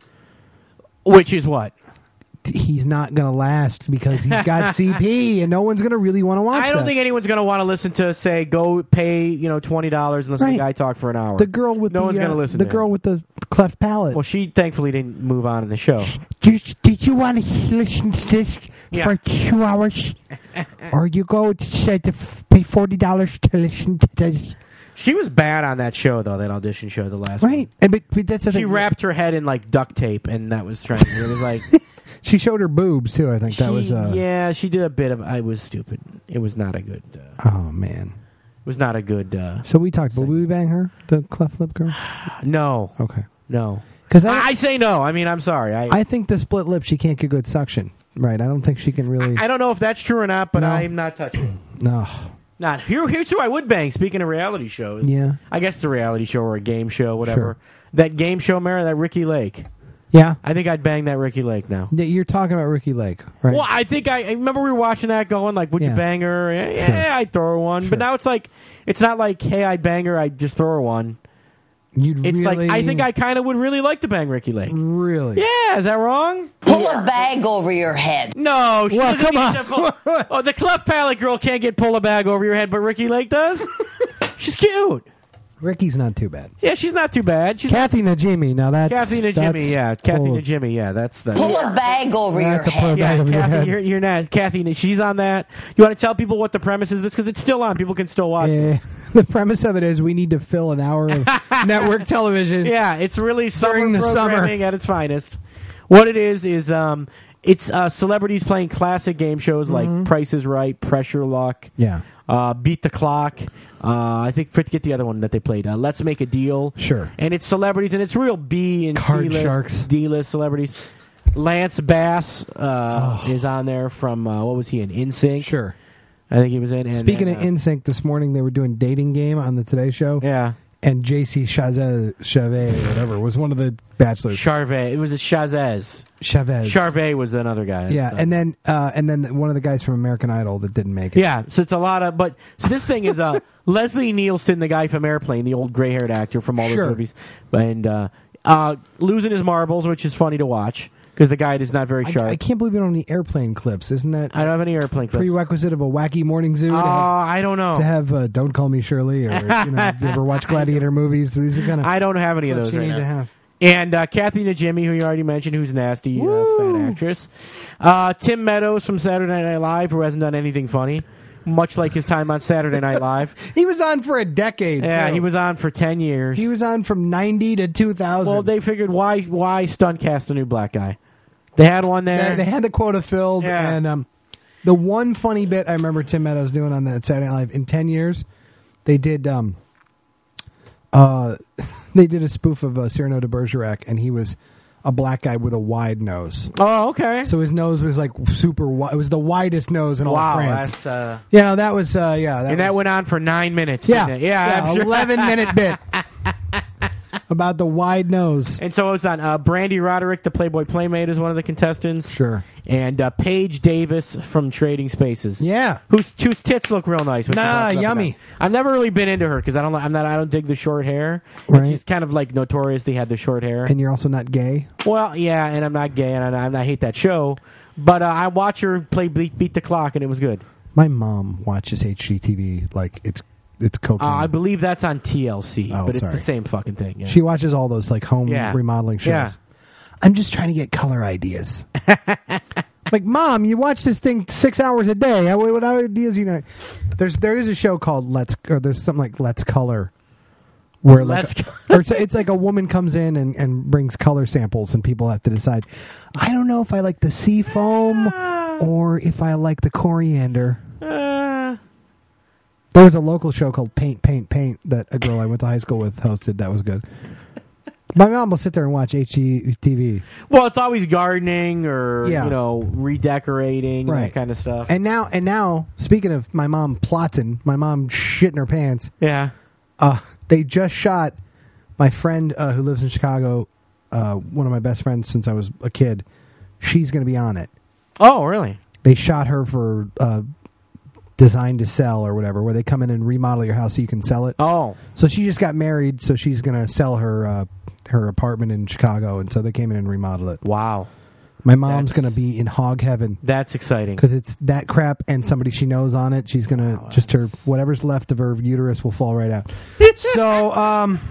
Which is what? He's not going to last because he's got C P, and no one's going to really want to watch I don't that. think anyone's going to want to listen to say go pay you know twenty dollars and listen to Right. a guy talk for an hour. The girl with no the one's uh, going to listen. the to girl him. with the cleft palate. Well, she thankfully didn't move on in the show. Did, did you want to listen to this Yeah. for two hours, or you go to to f- pay forty dollars to listen to this? She was bad on that show though. That audition show, the last Right, one. and but, but that's the She thing. wrapped her head in like duct tape, and that was trying. It was like She showed her boobs too. I think that she- was. Uh, yeah, she did a bit of. I was stupid. It was not a good. Uh, Oh man. it was not a good. Uh, So we talked. Will we bang her, the cleft lip girl? no, Okay. no. Because I, I, I say no. I mean, I'm sorry. I I think the split lip, she can't get good suction. Right. I don't think she can really. I don't know if that's true or not, but No. I'm not touching it. No. Not here. Here's who I would bang. Speaking of reality shows, Yeah. I guess it's a reality show or a game show, whatever. Sure. That game show, Mara, that Ricky Lake. Yeah. I think I'd bang that Ricky Lake now. Yeah, you're talking about Ricky Lake, right? Well, I think I, I remember we were watching that, going like, "Would Yeah. you bang her?" Yeah, Sure. yeah, I'd throw her one. Sure. But now it's like, it's not like, "Hey, I'd bang her." I'd just throw her one. You'd It's really, like I think I kind of would really like to bang Ricky Lake. really. Yeah, is that wrong? Pull a bag over your head. No, she Well, doesn't come need on. to pull- oh, the cleft palate girl can't get pull a bag over your head, but Ricky Lake does. She's cute. Ricky's not too bad. Yeah, she's not too bad. She's Kathy Najimy. Now that's Kathy and that's Jimmy. Yeah, Kathy pull- and Jimmy. Yeah, that's the. Pull a bag over That's your a pull head. a bag Yeah, over your Kathy, head. you're, you're not Kathy. She's on that. You want to tell people what the premise is? This because it's still on. People can still watch. it. Eh, the premise of it is we need to fill an hour of network television. Yeah, it's really summer During the summer. programming at its finest. What it is is um, it's uh, celebrities playing classic game shows like Price is Right, Pressure Luck, Yeah. uh, Beat the Clock. Uh, I think forget the other one that they played. Uh, Let's Make a Deal. Sure. And it's celebrities, and it's real B and Card C-list, sharks. D-list celebrities. Lance Bass uh, is on there from uh, what was he in? InSync. Sure. I think he was in. And, Speaking and, of InSync, this morning they were doing Dating Game on the Today Show. yeah, And J C Chazet, Chavez, or whatever, was one of the bachelors. Charvet. It was a Chazez. Chavez. Charvet was another guy. Yeah, So- and then uh, and then one of the guys from American Idol that didn't make it. Yeah, so it's a lot of, but so this thing is uh, Leslie Nielsen, the guy from Airplane, the old gray-haired actor from all Sure. those movies, and uh, uh, losing his marbles, which is funny to watch because the guy is not very I, sharp. I can't believe we don't have any airplane clips. Isn't that I don't have any airplane clips. prerequisite of a wacky morning zoo? Oh, to have, I don't know. to have uh, Don't Call Me Shirley, or you know, have you ever watched Gladiator movies? These are kind of I don't have any of clips those you right need now. to have. And uh, Kathy Najimy, who you already mentioned, who's nasty, uh, Woo! fat actress. Uh, Tim Meadows from Saturday Night Live, who hasn't done anything funny, much like his time on Saturday Night Live. He was on for a decade. Yeah, too. he was on for ten years. He was on from ninety to two thousand. Well, they figured why why stunt cast a new black guy? They had one there. They, they had the quota filled, Yeah. and um, the one funny bit I remember Tim Meadows doing on that Saturday Night Live in ten years, they did um, uh, they did a spoof of uh, Cyrano de Bergerac, and he was a black guy with a wide nose. Oh, okay. So his nose was like super wide. It was the widest nose in all Wow, of France. that's uh, You know, that was uh, yeah, that and that was, went on for nine minutes. yeah, didn't it? yeah, I'm sure. eleven minute bit. About the wide nose. And so it was on uh, Brandy Roderick, the Playboy Playmate, is one of the contestants. Sure. And uh, Paige Davis from Trading Spaces. Yeah. Whose, whose tits look real nice. when she Nah, walks up yummy. and down. I've never really been into her because I don't. I'm not. I don't dig the short hair. Right. And she's kind of like notoriously had the short hair. And you're also not gay? Well, yeah, and I'm not gay, and I, I hate that show. But uh, I watch her play beat, beat the Clock, and it was good. My mom watches H G T V like it's it's cocaine. Uh, I believe that's on T L C, Oh, but it's sorry. the same fucking thing. Yeah. She watches all those like home Yeah. remodeling shows. Yeah. I'm just trying to get color ideas. Like, Mom, you watch this thing six hours a day. What, what ideas you know? There's there is a show called Let's or there's something like Let's Color, where like Let's or it's, it's like a woman comes in and, and brings color samples and people have to decide. I don't know if I like the sea foam or if I like the coriander. Uh, There was a local show called Paint, Paint, Paint that a girl I went to high school with hosted. That was good. My mom will sit there and watch H G T V. well, it's always gardening or Yeah. you know redecorating and Right. that kind of stuff. And now, and now, speaking of my mom plotting, my mom shitting her pants. yeah. Uh, they just shot my friend uh, who lives in Chicago. Uh, one of my best friends since I was a kid. She's going to be on it. Oh, really? They shot her for uh, Design to Sell or whatever, where they come in and remodel your house so you can sell it. Oh, So she just got married, so she's going to sell her uh, her apartment in Chicago, and so they came in and remodeled it. wow. My mom's That's- going to be in hog heaven That's exciting. because it's that crap and somebody she knows on it. She's going to just her whatever's left of her uterus will fall right out. So, um,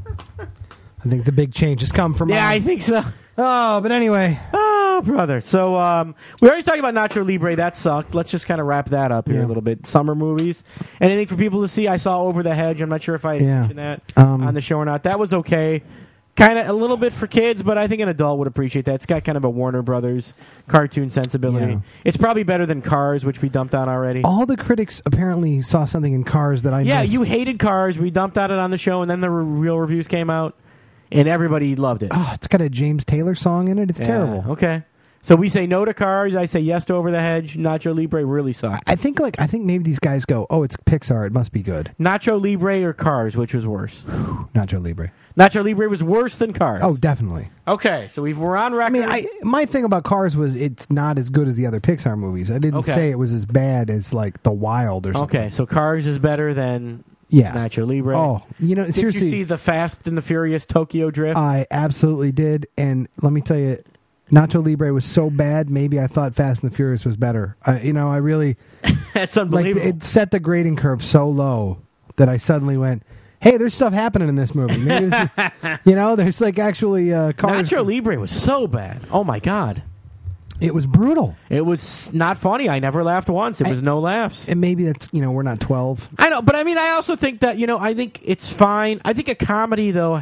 I think the big change has come from. Yeah, I think so. Oh, but anyway, Oh, brother. So um, we already talked about Nacho Libre. That sucked. Let's just kind of wrap that up here Yeah. a little bit. Summer movies. Anything for people to see? I saw Over the Hedge. I'm not sure if I Yeah. mentioned that Um, on the show or not. That was okay. Kind of a little bit for kids, but I think an adult would appreciate that. It's got kind of a Warner Brothers cartoon sensibility. Yeah. It's probably better than Cars, which we dumped on already. all the critics apparently saw something in Cars that I yeah, missed. you hated Cars. We dumped on it on the show, and then the re- real reviews came out, and everybody loved it. Oh, it's got a James Taylor song in it. It's Yeah, terrible. Okay. So we say no to Cars. I say yes to Over the Hedge. Nacho Libre really sucked. I think like I think maybe these guys go, oh, it's Pixar. It must be good. Nacho Libre or Cars, which was worse? Nacho Libre. Nacho Libre was worse than Cars. Oh, definitely. okay. So we've, we're on I record. mean, I, my thing about Cars was it's not as good as the other Pixar movies. I didn't Okay. say it was as bad as like The Wild or something. okay. So Cars is better than Yeah. Nacho Libre. Oh, you know, Did seriously, you see the Fast and the Furious Tokyo Drift? I absolutely did. And let me tell you, Nacho Libre was so bad. Maybe I thought Fast and the Furious was better. Uh, you know, I really That's like unbelievable. it set the grading curve so low that I suddenly went, "Hey, there's stuff happening in this movie." Maybe this is, you know, there's like actually uh, cars. Nacho Libre was so bad. Oh my god. It was brutal. It was not funny. I never laughed once. It was no laughs. And maybe that's, you know, we're not twelve. I know, but I mean, I also think that, you know, I think it's fine. I think a comedy, though,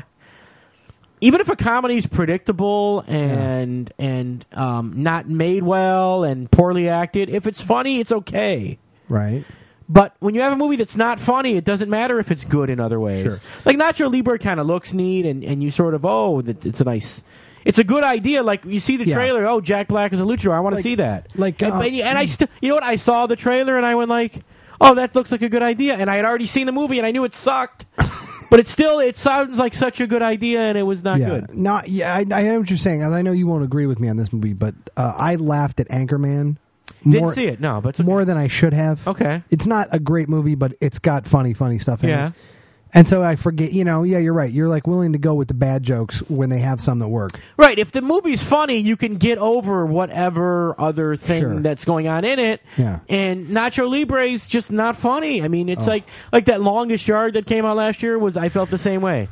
even if a comedy is predictable and and um, not made well and poorly acted, if it's funny, it's okay. Right. But when you have a movie that's not funny, it doesn't matter if it's good in other ways. Sure. Like Nacho Libre kind of looks neat, and, and you sort of, oh, that- it's a nice... It's a good idea. Like, you see the Yeah. trailer, oh, Jack Black is a luchador. I want to Like- see that. like, and, uh, and, and I still... You know what? I saw the trailer, and I went like, oh, that looks like a good idea. And I had already seen the movie, and I knew it sucked. But it still, it sounds like such a good idea, and it was not yeah. good. Not, yeah, I, I know what you're saying. and I know you won't agree with me on this movie, but uh, I laughed at Anchorman. Didn't more, see it, no, but it's okay. more than I should have. Okay. It's not a great movie, but it's got funny, funny stuff in Yeah. it. And so I forget, you know, yeah, you're right. You're like willing to go with the bad jokes when they have some that work. Right. If the movie's funny, you can get over whatever other thing Sure. that's going on in it. Yeah. And Nacho Libre's just not funny. I mean, it's Oh. like like that Longest Yard that came out last year was. I felt the same way.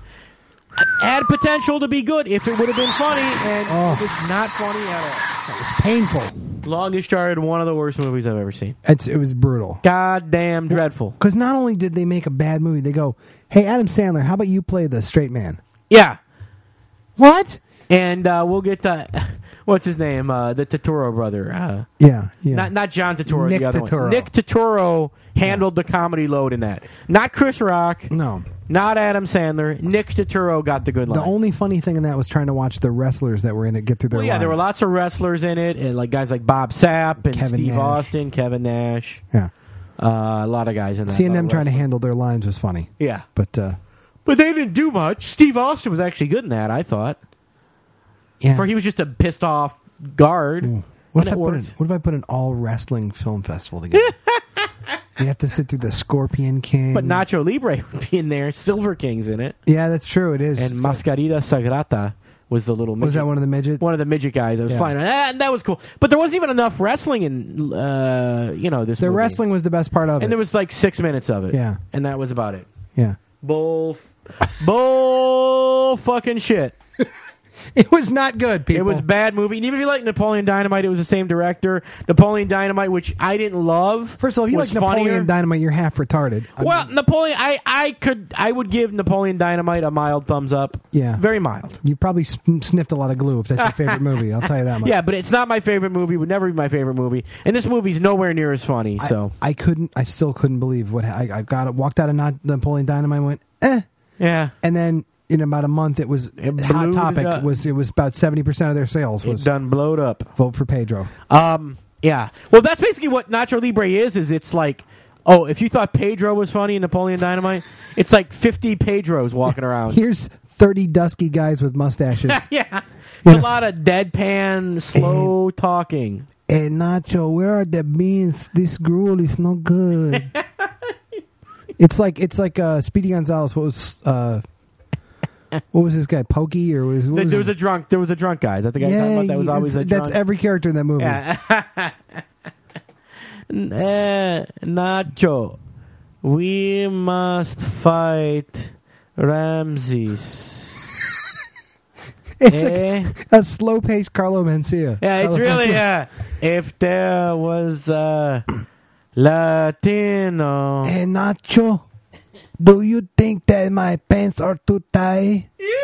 Had potential to be good if it would have been funny, and Oh. it was not funny at all. Painful. Longest Yard, one of the worst movies I've ever seen. It's, it was brutal. Goddamn dreadful. Because not only did they make a bad movie, they go, hey, Adam Sandler, how about you play the straight man? Yeah. What? And uh, we'll get to, what's his name? Uh, the Turturro brother. Uh, Yeah, yeah. Not not John Turturro, Nick the other Turturro. one. Nick Turturro handled the comedy load in that. Not Chris Rock. No. Not Adam Sandler. Nick Turturro got the good The lines. only funny thing in that was trying to watch the wrestlers that were in it get through their well, yeah, there were lines. lots of wrestlers in it, and like guys like Bob Sapp and Kevin Steve Nash. Austin, Kevin Nash. Yeah. Uh, a lot of guys in that. Seeing A lot them of trying to wrestlers. handle their lines was funny. Yeah. But, uh, But they didn't do much. Steve Austin was actually good in that, I thought. Yeah. For he was just a pissed off guard. Ooh. What And if, I it put an, worked. what if I put an all wrestling film festival together? You have to sit through the Scorpion King. But Nacho Libre would be in there. Silver King's in it. Yeah, that's true. It is. And Mascarita Sagrada was the little midget. Was that one of the midgets? One of the midget guys. I was Yeah. flying. Ah, that was cool. But there wasn't even enough wrestling in, uh, you know, this The movie. wrestling was the best part of And it. there was like six minutes of it. Yeah. And that was about it. Yeah. Bull, bull fucking shit. It was not good, people. It was a bad movie. And even if you like Napoleon Dynamite, it was the same director. Napoleon Dynamite, which I didn't love. First of all, if you was like Napoleon funnier. Dynamite, you're half retarded. I Well, mean, Napoleon, I, I could, I would give Napoleon Dynamite a mild thumbs up. Yeah. Very mild. you probably sn- sniffed a lot of glue if that's your favorite movie. I'll tell you that much. Yeah, but it's not my favorite movie. Would never be my favorite movie. And this movie's nowhere near as funny. I, So I couldn't. I still couldn't believe what I, I got. Walked out of not Napoleon Dynamite, and went eh, yeah, and then in about a month, it was It Hot blew Topic. it up. Was it was about seventy percent of their sales it was done blowed up. vote for Pedro. Um, yeah. Well, that's basically what Nacho Libre is. Is it's like, oh, if you thought Pedro was funny in Napoleon Dynamite, it's like fifty Pedros walking around. Here's thirty dusky guys with mustaches. Yeah, it's a lot of deadpan, slow talking. Hey Nacho, where are the beans? This gruel is no good. It's like it's like uh, Speedy Gonzalez. What was uh, what was this guy? Pokey or was, what There, was there was it? a drunk. There was a drunk guy. Is that the guy you're talking about? That was always a drunk. that's every character in that movie. Yeah. Eh, Nacho, we must fight Ramses. It's Eh? like a slow paced Carlo Mencia. Yeah, it's Carlos really Mencia. yeah. If there was a Latino, Hey Nacho, do you think that my pants are too tight?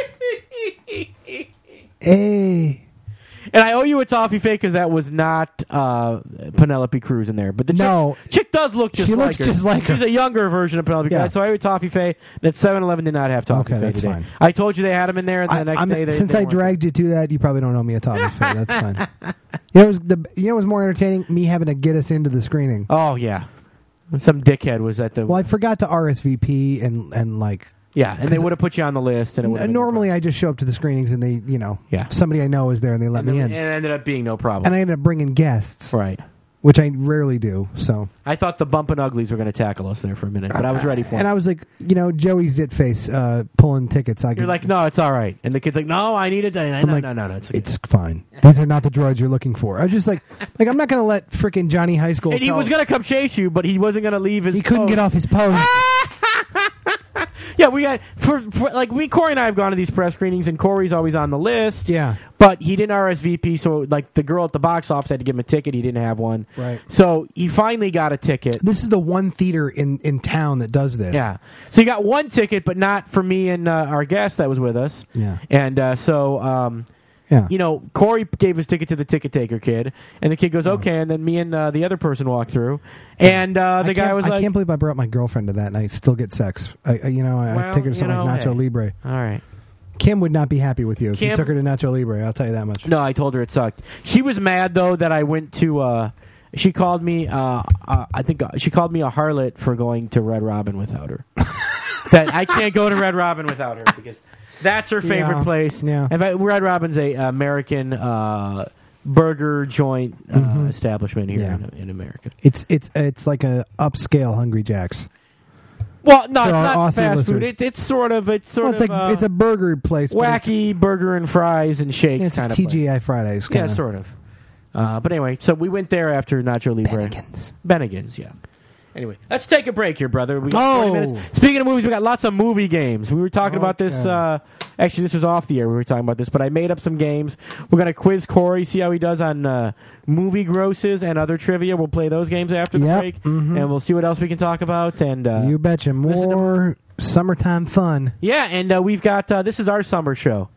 Hey. and I owe you a toffee fake because that was not uh, Penelope Cruz in there. But the chick, No. chick does look just She like looks her. just like her. She's a younger version of Penelope Yeah. Cruz. So I owe you toffee fake. That seven eleven did not have toffee Okay, fake that's today. fine. I told you they had them in there, and then I, the next I'm- day they since they I weren't. dragged you to that, you probably don't owe me a toffee fare. That's fine. You know, it was the, you know what was more entertaining? Me having to get us into the screening. Oh yeah, some dickhead was at the. Well, I forgot to R S V P and and like yeah, and they would have put you on the list. And it would've n- been normally I just show up to the screenings and they, you know, Yeah. somebody I know is there and they let and, me then, in. and it ended up being no problem. And I ended up bringing guests, right. which I rarely do. So I thought the Bumpin' Uglies were going to tackle us there for a minute, but I was ready for and it. I was like, you know, Joey Zitface uh, pulling tickets. I You're could- like, no, it's all right. And the kid's like, no, I need it. No, I'm no, like, no, no, no, it's okay. It's fine. These are not the droids you're looking for. I was just like, like I'm not going to let freaking Johnny High School. And he tell- was going to come chase you, but he wasn't going to leave his He couldn't post. get off his post. Yeah, we got for, for like we Corey and I have gone to these press screenings, and Corey's always on the list. Yeah. but he didn't R S V P, so like the girl at the box office had to give him a ticket. He didn't have one, Right. So he finally got a ticket. This is the one theater in, in town that does this. Yeah, so he got one ticket, but not for me and uh, our guest that was with us. Yeah. and uh, so. Um, Yeah. You know, Corey gave his ticket to the ticket taker kid, and the kid goes, "Okay," and then me and uh, the other person walked through, and uh, the I guy can't- was I like, can't believe I brought my girlfriend to that and I still get sex. I, I- you know, I, I Well, take her to you something like know, Nacho hey. Libre. "All right." Kim would not be happy with you if you Kim- took her to Nacho Libre. I'll tell you that much. No, I told her it sucked. She was mad though that I went to. Uh, she called me. Uh, uh, I think uh, she called me a harlot for going to Red Robin without her. That I can't go to Red Robin without her because that's her favorite Yeah, place. yeah. In fact, Red Robin's a American uh, burger joint uh, Mhm. establishment here Yeah. in, in America. It's it's it's like a upscale Hungry Jack's. Well, no, For it's our not Aussie fast listeners. food. It, it's sort of it's sort Well, it's of like uh, it's a burger place. but it's- wacky burger and fries and shakes Yeah, it's kind like of T G I place. Fridays. Yeah, kinda. sort of. Uh, but anyway, so we went there after Nacho Libre. Bennigan's. Bennigan's, yeah. Anyway, let's take a break here, brother. We got Oh. forty minutes. Speaking of movies, we got lots of movie games. We were talking about this. Okay. Uh, actually, this was off the air. We were talking about this, but I made up some games. We're going to quiz Corey, see how he does on uh, movie grosses and other trivia. We'll play those games after the Yep. break, Mhm. and we'll see what else we can talk about. And uh, You betcha. listen to- More summertime fun. yeah, and uh, we've got uh, this is our summer show.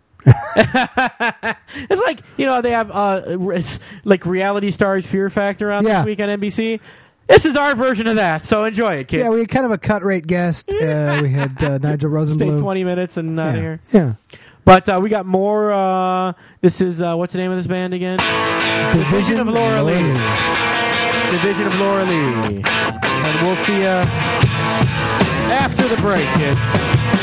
It's like, you know, they have uh, re- like Reality Stars Fear Factor on Yeah. this week on N B C. This is our version of that, so enjoy it, kids. Yeah, we had kind of a cut rate guest. Uh, we had uh, Nigel Stay Rosenblum. twenty minutes and out yeah. of here. Yeah. But uh, we got more. Uh, this is uh, what's the name of this band again? Division of Laura Lee. Division of Laura Lee. And we'll see you after the break, kids.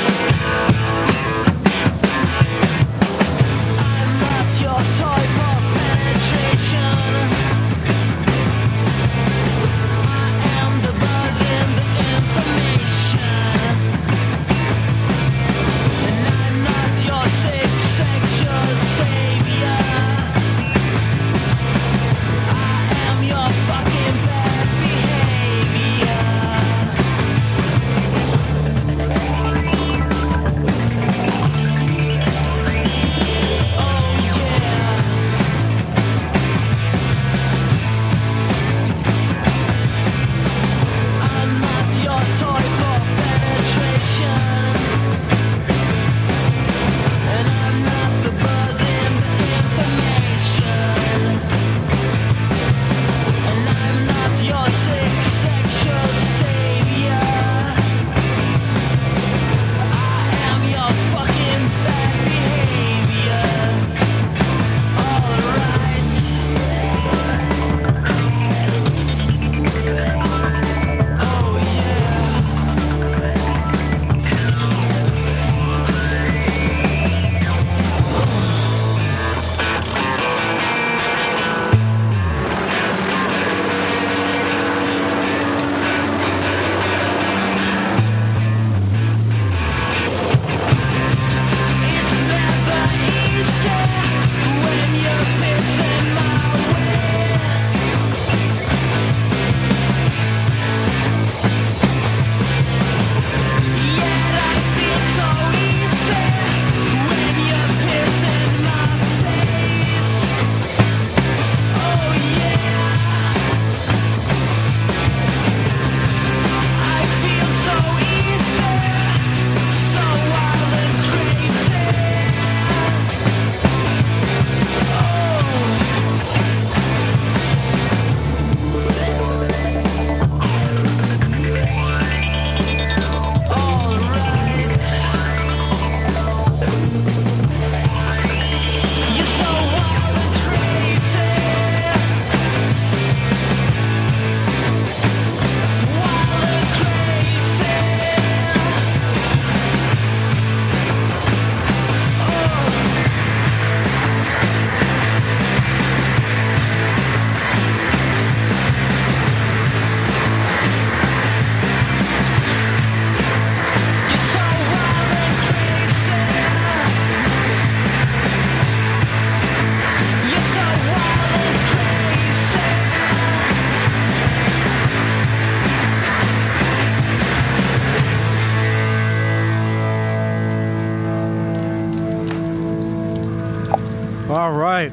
All right.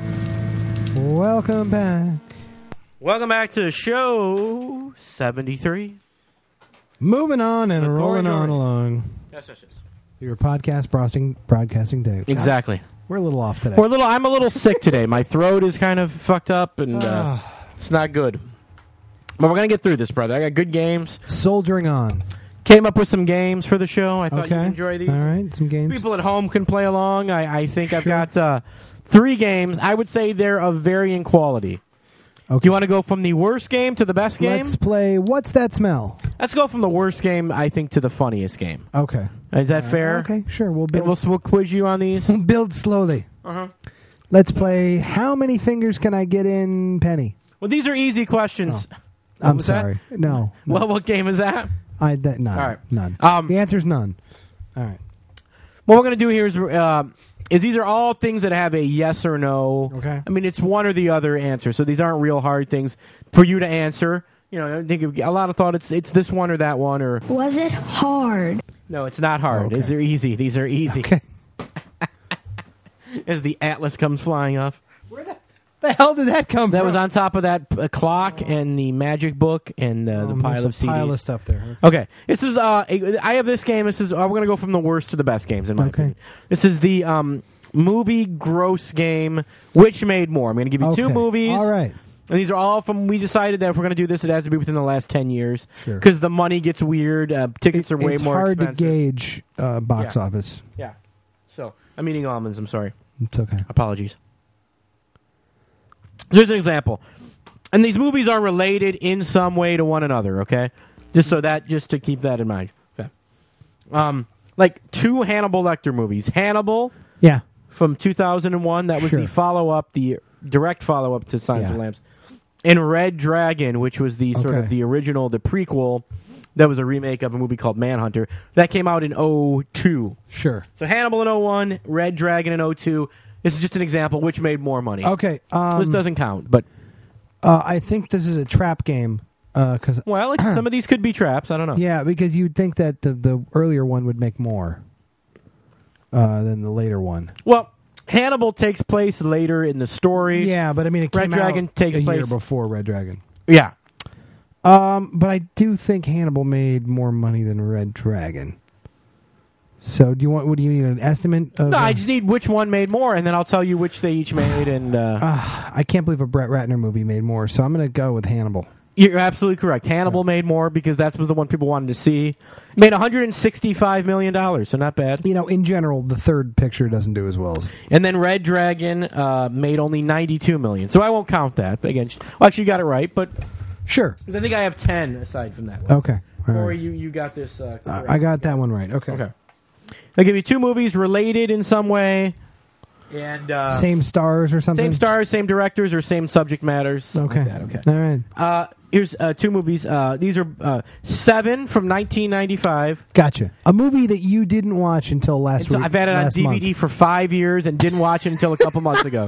Welcome back. Welcome back to show seventy-three. Moving on and With rolling Corey on Jordan. along. Yes, yes, yes. Your podcast broadcasting, broadcasting day. Exactly. We're a little off today. We're a little. I'm a little sick today. My throat is kind of fucked up, and uh, it's not good. But we're gonna get through this, brother. I got good games. Soldiering on. Came up with some games for the show. I thought Okay. you'd enjoy these. All right, some games. People at home can play along. I, I think I've got uh, three games. I would say they're of varying quality. Okay. You want to go from the worst game to the best game? Let's play What's That Smell? Let's go from the worst game, I think, to the funniest game. Okay. Is that fair? Okay, sure. We'll And build, we'll, we'll quiz you on these. build slowly. Uh-huh. Let's play How Many Fingers Can I Get in Penny? Well, these are easy questions. What I'm was that? sorry. No. no. Well, what game is that? I that none. All right. None. Um, the answer's none. All right. What we're going to do here is, uh, is these are all things that have a yes or no. Okay. I mean, it's one or the other answer, so these aren't real hard things for you to answer. You know, I think of- a lot of thought it's it's this one or that one or Was it hard? no, it's not hard. Okay. These are easy. These are easy. Okay. As the Atlas comes flying off. The hell did that come That from? was on top of that uh, clock and the magic book and uh, the Um, pile there's of a C Ds. pile of stuff there. Okay, this is. Uh, a- I have this game. This is. Uh, we're gonna go from the worst to the best games in my Okay. opinion. This is the um, movie gross game. Which made more? I'm gonna give you two Okay. movies. All right. And these are all from. We decided that if we're gonna do this, it has to be within the last ten years. Sure. Because the money gets weird. Uh, tickets are way it's more hard expensive. to gauge uh, box Yeah. office. Yeah. So I'm eating almonds. I'm sorry. It's okay. Apologies. Here's an example. And these movies are related in some way to one another, okay? Just so that, just to keep that in mind. Okay. Um, like two Hannibal Lecter movies. Hannibal Yeah. from two thousand one. That was Sure. the follow-up, the direct follow-up to Silence Yeah. of the Lambs. And Red Dragon, which was the sort Okay. of the original, the prequel, that was a remake of a movie called Manhunter. That came out in oh two. Sure. So Hannibal in oh one, Red Dragon in oh two. This is just an example which made more money. Okay. Um, This doesn't count, but uh, I think this is a trap game. Because well, like, some of these could be traps. I don't know. yeah, because you'd think that the the earlier one would make more uh, than the later one. Well, Hannibal takes place later in the story. Yeah, but I mean, it Red came Dragon out takes a place year before Red Dragon. Yeah. Um, but I do think Hannibal made more money than Red Dragon. So, do you want? What do you need? An estimate? Of, No, uh, I just need which one made more, and then I'll tell you which they each made. And uh, uh, I can't believe a Brett Ratner movie made more. So I'm going to go with Hannibal. You're absolutely correct. Hannibal yeah. made more because that was the one people wanted to see. It made one hundred sixty-five million dollars, so not bad. You know, in general, the third picture doesn't do as well as. And then Red Dragon uh, made only ninety-two million dollars, so I won't count that. But again, well, actually, you got it right, but sure. I think I have ten aside from that one. Okay. All Corey, right. you, you got this. Uh, uh, I got that one right. Okay. Okay. I'll give you two movies related in some way. And uh, same stars or something? Same stars, same directors, or same subject matters. Okay. Like that. Okay. All right. Uh, here's uh, two movies. Uh, these are uh, Seven from nineteen ninety-five. Gotcha. A movie that you didn't watch until last week. I've had it on D V D month. for five years and didn't watch it until a couple months ago.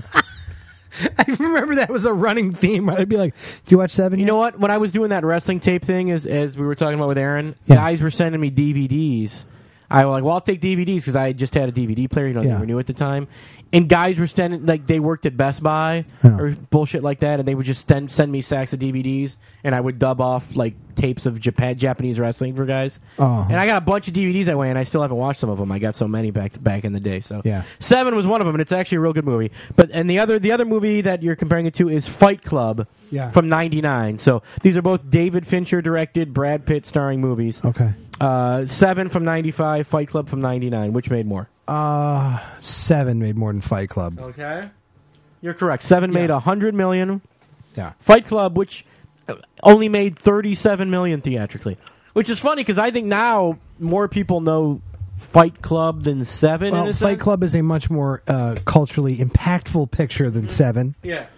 I remember that was a running theme. I'd be like, "Do you watch Seven?" You yet? know what? When I was doing that wrestling tape thing, as as we were talking about with Aaron, Yeah. guys were sending me D V Ds. I was like, well, I'll take D V Ds because I just had a D V D player. You know, Yeah. never knew at the time. And guys were sending, like, they worked at Best Buy Yeah. or bullshit like that, and they would just send, send me sacks of D V Ds, and I would dub off, like, tapes of Japan, Japanese wrestling for guys. Uh-huh. And I got a bunch of D V Ds that way, and I still haven't watched some of them. I got so many back back in the day. So Yeah. Seven was one of them, and it's actually a real good movie. But and the other the other movie that you're comparing it to is Fight Club Yeah. from ninety-nine. So these are both David Fincher directed, Brad Pitt starring movies. Okay. Uh, Seven from ninety-five, Fight Club from ninety-nine. Which made more? Uh, Seven made more than Fight Club. Okay. You're correct. Seven Yeah. made a hundred million. Yeah. Fight Club, which only made thirty-seven million theatrically, which is funny because I think now more people know Fight Club than Seven. Well, in a Fight sense. Club is a much more uh, culturally impactful picture than Seven. Yeah.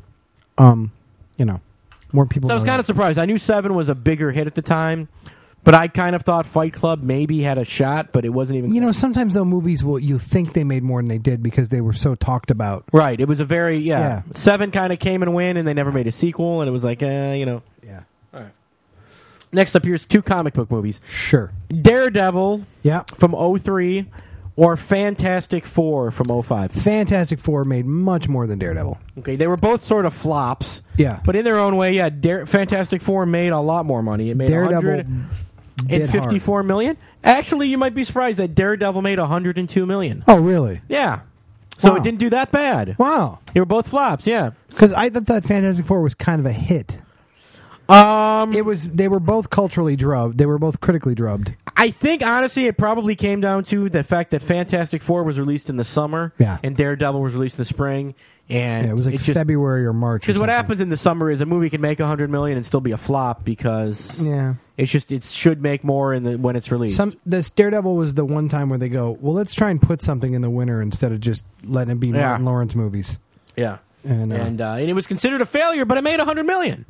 Um, you know, more people. So I was know kind of that. surprised. I knew Seven was a bigger hit at the time, but I kind of thought Fight Club maybe had a shot, but it wasn't even. You know, sometimes though movies will you think they made more than they did because they were so talked about. Right. It was a very yeah. Yeah. Seven kind of came and went, and they never made a sequel, and it was like, eh, you know. Yeah. All right. Next up, here's two comic book movies: Sure. Daredevil Yeah. from oh three or Fantastic Four from oh five. Fantastic Four made much more than Daredevil. Okay, they were both sort of flops. Yeah. But in their own way, yeah, Dare, Fantastic Four made a lot more money. It made Daredevil and fifty-four million. Actually, you might be surprised that Daredevil made one hundred two million. Oh, really? Yeah. So Wow. it didn't do that bad. Wow. They were both flops, yeah. Because I thought that Fantastic Four was kind of a hit. Um, It was. They were both culturally drubbed. They were both critically drubbed. I think, honestly, it probably came down to the fact that Fantastic Four was released in the summer, Yeah. and Daredevil was released in the spring. And Yeah, it was like just, February or March. Because what something. happens in the summer is a movie can make one hundred million and still be a flop because Yeah. it's just it should make more in the when it's released. Some this Daredevil was the one time where they go, well, let's try and put something in the winter instead of just letting it be Yeah. Martin Lawrence movies. yeah, And, uh, and uh, and it was considered a failure, but it made one hundred million.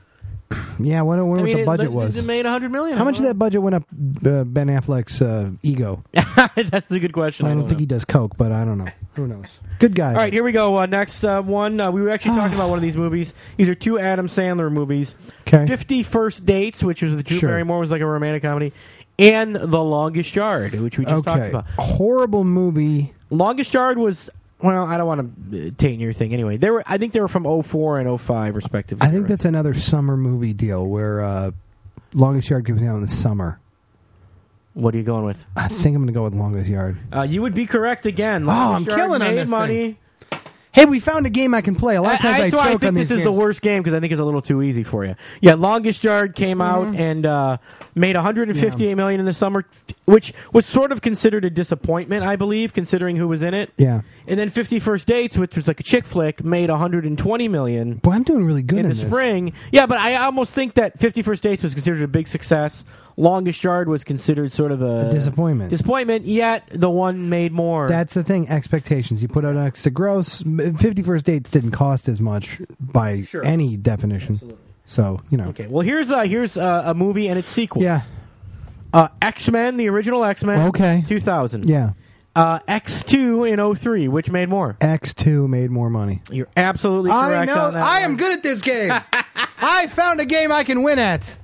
Yeah, I wonder, wonder I mean, what the it- budget it, was. It made one hundred million. How much of that budget went up uh, Ben Affleck's uh, ego? That's a good question. I don't, think know. he does coke, but I don't know. Who knows? Good guy. All right, here we go. Uh, next uh, one. Uh, we were actually talking about one of these movies. These are two Adam Sandler movies. Okay. fifty First Dates, which was with Drew Sure. Barrymore, was like a romantic comedy, and The Longest Yard, which we just talked Okay. about. Horrible movie. Longest Yard was, well, I don't want to taint your thing anyway. They were, I think they were from oh four and oh five, respectively. I think that's another summer movie deal where uh, Longest Yard comes out in the summer. What are you going with? I think I'm going to go with Longest Yard. Uh, you would be correct again. Oh, Longest I'm Yard killing on made this money. Hey, we found a game I can play. A lot of times I, That's why I choke think on this these is the games. worst game because I think it's a little too easy for you. Yeah, Longest Yard came Mm-hmm. out and uh, made one hundred fifty-eight million in the summer, which was sort of considered a disappointment, I believe, considering who was in it. Yeah. And then Fifty First Dates, which was like a chick flick, made one hundred twenty million Boy, I'm doing really good in in the this. spring. Yeah, but I almost think that Fifty First Dates was considered a big success. Longest Yard was considered sort of a, A disappointment. Disappointment. Yet the one made more. That's the thing. Expectations. You put out extra gross. Fifty First Dates didn't cost as much by Sure. any definition. So you know. Okay. Well, here's uh, here's uh, a movie and its sequel. Yeah. Uh, X-Men, the original X-Men. Okay. two thousand. Yeah. Uh, X two in oh three, which made more? X two made more money. You're absolutely correct I know. on that I one. am good at this game. I found a game I can win at.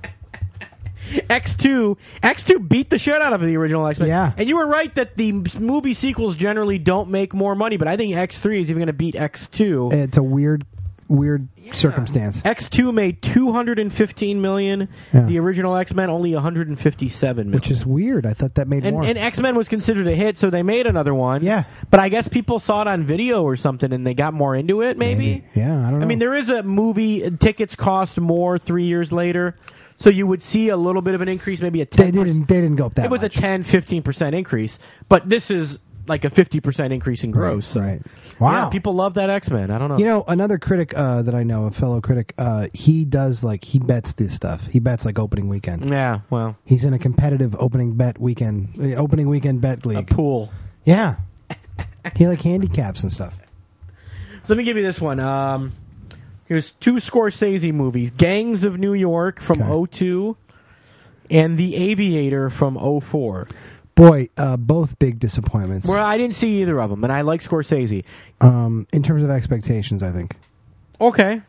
X two X two beat the shit out of the original X-Men. Yeah. And you were right that the movie sequels generally don't make more money, but I think X three is even going to beat X two. It's a weird, weird circumstance. X two made two hundred fifteen million. Yeah. The original X-Men only one hundred fifty-seven million. Which is weird. I thought that made And, more. and X-Men was considered a hit, so they made another one. Yeah. But I guess people saw it on video or something, and they got more into it, maybe? Yeah, I don't know. I mean, there is a movie, tickets cost more three years later, so you would see a little bit of an increase, maybe a ten they percent. didn't. They didn't go up that. It was much. a ten, fifteen percent increase, but this is like a fifty percent increase in gross. so- Right. Wow. Yeah, people love that X-Men. I don't know. You know, another critic uh, that I know, a fellow critic, uh, he does like he bets this stuff. He bets like opening weekend. yeah, well, He's in a competitive opening bet weekend, uh, opening weekend bet a league. pool. Yeah, he like handicaps and stuff. So let me give you this one. Um, here's two Scorsese movies: Gangs of New York from Okay. oh two and The Aviator from oh four. Boy, uh, both big disappointments. Well, I didn't see either of them, and I like Scorsese. Um, in terms of expectations, I think Okay.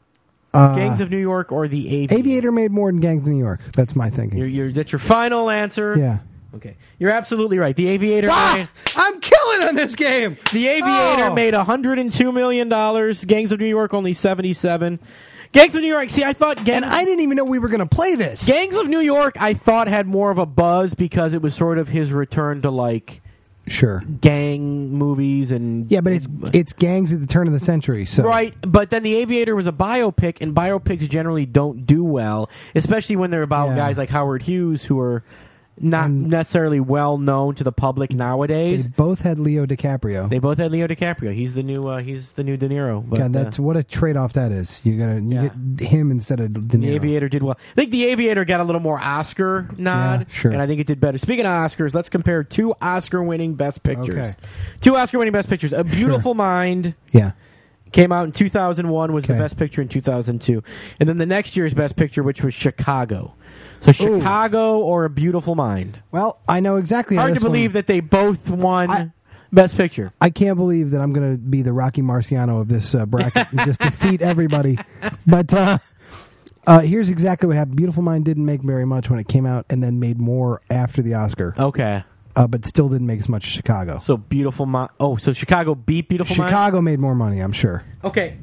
uh, Gangs of New York or The Aviator? Aviator made more than Gangs of New York. That's my thinking. You're, you're, that's your final answer? yeah. Okay. You're absolutely right. The Aviator Ah! made, I'm killing on this game. The Aviator Oh. made one hundred two million dollars. Gangs of New York only seventy-seven. Gangs of New York, see, I thought Gangs, And I didn't even know we were going to play this. Gangs of New York, I thought had more of a buzz because it was sort of his return to, like, Sure. gang movies and Yeah, but it's it's gangs at the turn of the century. So right. But then The Aviator was a biopic, and biopics generally don't do well, especially when they're about Yeah. guys like Howard Hughes who are not And- necessarily well known to the public they nowadays. both had Leo DiCaprio. They both had Leo DiCaprio. He's the new. Uh, he's the new De Niro. But, God, that's uh, what a trade off that is. You gotta you Yeah. get him instead of De The Niro. Aviator did well. I think The Aviator got a little more Oscar nod, Yeah, sure. and I think it did better. Speaking of Oscars, let's compare two Oscar-winning Best Pictures. Okay. Two Oscar-winning Best Pictures. A Beautiful Mind Yeah. came out in two thousand one, was the Okay. Best Picture in two thousand two. And then the next year's Best Picture, which was Chicago. So Chicago or A Beautiful Mind. Well, I know exactly. how Hard to this one- believe that they both won I- Best Picture. I can't believe that I'm going to be the Rocky Marciano of this uh, bracket and just defeat everybody. But uh, uh, here's exactly what happened. Beautiful Mind didn't make very much when it came out, and then made more after the Oscar. Okay. Uh, but still didn't make as much as Chicago. So Beautiful Mind. Oh, so Chicago beat Beautiful Mind? Chicago made more money, I'm sure. Okay.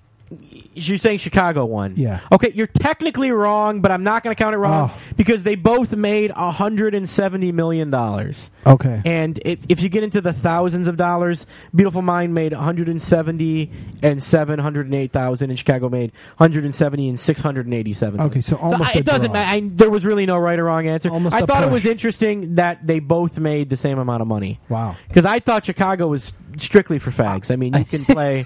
You're saying Chicago won. Yeah. Okay, you're technically wrong, but I'm not going to count it wrong Oh. because they both made one hundred seventy million dollars. Okay. And if, if you get into the thousands of dollars, Beautiful Mind made one hundred seventy and seven hundred eight thousand, and Chicago made one hundred seventy and six hundred eighty-seven. Okay, so almost I, a it doesn't. draw. I, I, there was really no right or wrong answer. Almost I a thought it push. was interesting that they both made the same amount of money. Wow. Because I thought Chicago was strictly for fags. I mean, you can play.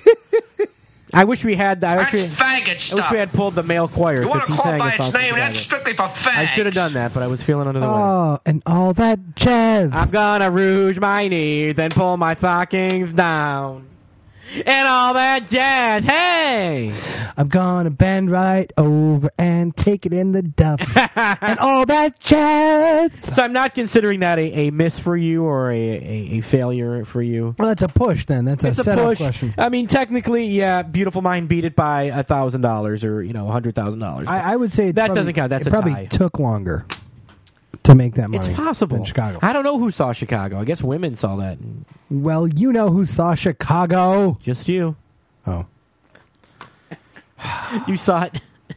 I wish we had. I wish we, That's faggot I wish stuff. we had pulled the male choir. You want 'cause to he call sang by a its song from name? Chicago. That's strictly for fags. I should have done that, but I was feeling under the weather. Oh, and all that jazz. I'm gonna rouge my knee, then pull my stockings down. And all that jazz. Hey! I'm gonna bend right over and take it in the duff. And all that jazz. So I'm not considering that a, a miss for you or a, a, a failure for you. Well, that's a push then. That's a It's a setup push. question. I mean, technically, yeah, Beautiful Mind beat it by a thousand dollars or you know a hundred thousand dollars. I, I would say it That probably- doesn't count. That's it a probably tie. took longer to make that money. It's possible. than Chicago. I don't know who saw Chicago. I guess women saw that. Well, you know who saw Chicago? Just you. Oh, You saw it.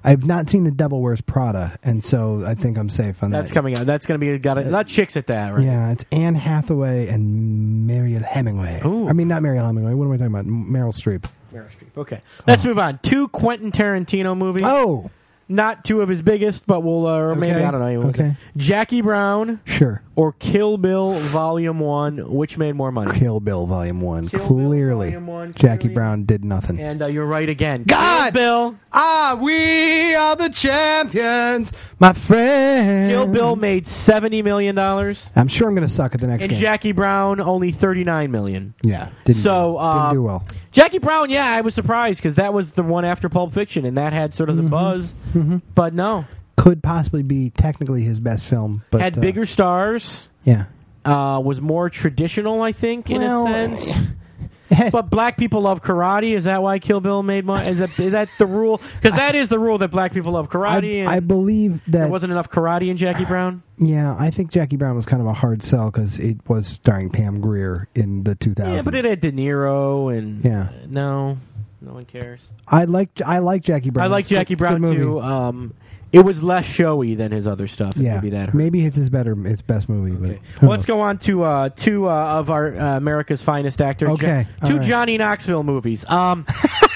I've not seen The Devil Wears Prada, and so I think I'm safe on That's that. coming out. That's going to be got a lot of chicks at that, right? Yeah, it's Anne Hathaway and Mariel Hemingway. Ooh. I mean, not Mariel Hemingway. What am I talking about? Meryl Streep. Meryl Streep. Okay, let's move on. Two Quentin Tarantino movies. Oh, not two of his biggest, but we'll uh, or maybe Okay. I don't know. Okay. Jackie Brown sure. or Kill Bill Volume One, which made more money? Kill Bill Volume One. Kill Bill Clearly, Volume One, Jackie clearly. Brown did nothing. And uh, you're right again. God! Kill Bill. Ah, we are the champions, my friend. Kill Bill made seventy million dollars, I'm sure I'm going to suck at the next and game. Jackie Brown only thirty-nine million. yeah, didn't So, do, uh, didn't do well. Jackie Brown, yeah, I was surprised because that was the one after Pulp Fiction, and that had sort of the Mm-hmm. buzz. But no, Could possibly be technically his best film, but had uh, bigger stars. Yeah, Uh, was more traditional, I think, in Well, a sense. But black people love karate. Is that why Kill Bill made money? Is that is that the rule? Because that is the rule that black people love karate. I, and I believe there that. wasn't enough karate in Jackie Brown. Yeah, I think Jackie Brown was kind of a hard sell because it was starring Pam Grier in the two thousands. Yeah, but it had De Niro and Yeah. no, no one cares. I like I like Jackie Brown. I like It's a good- Jackie it's a Brown good movie. too. Um, it was less showy than his other stuff. Yeah, Maybe that hurt. maybe it's his better, his best movie. But Okay. who Well, let's knows? go on to uh, two uh, of our uh, America's finest actors. Okay, Jo- two all right. Johnny Knoxville movies. Um,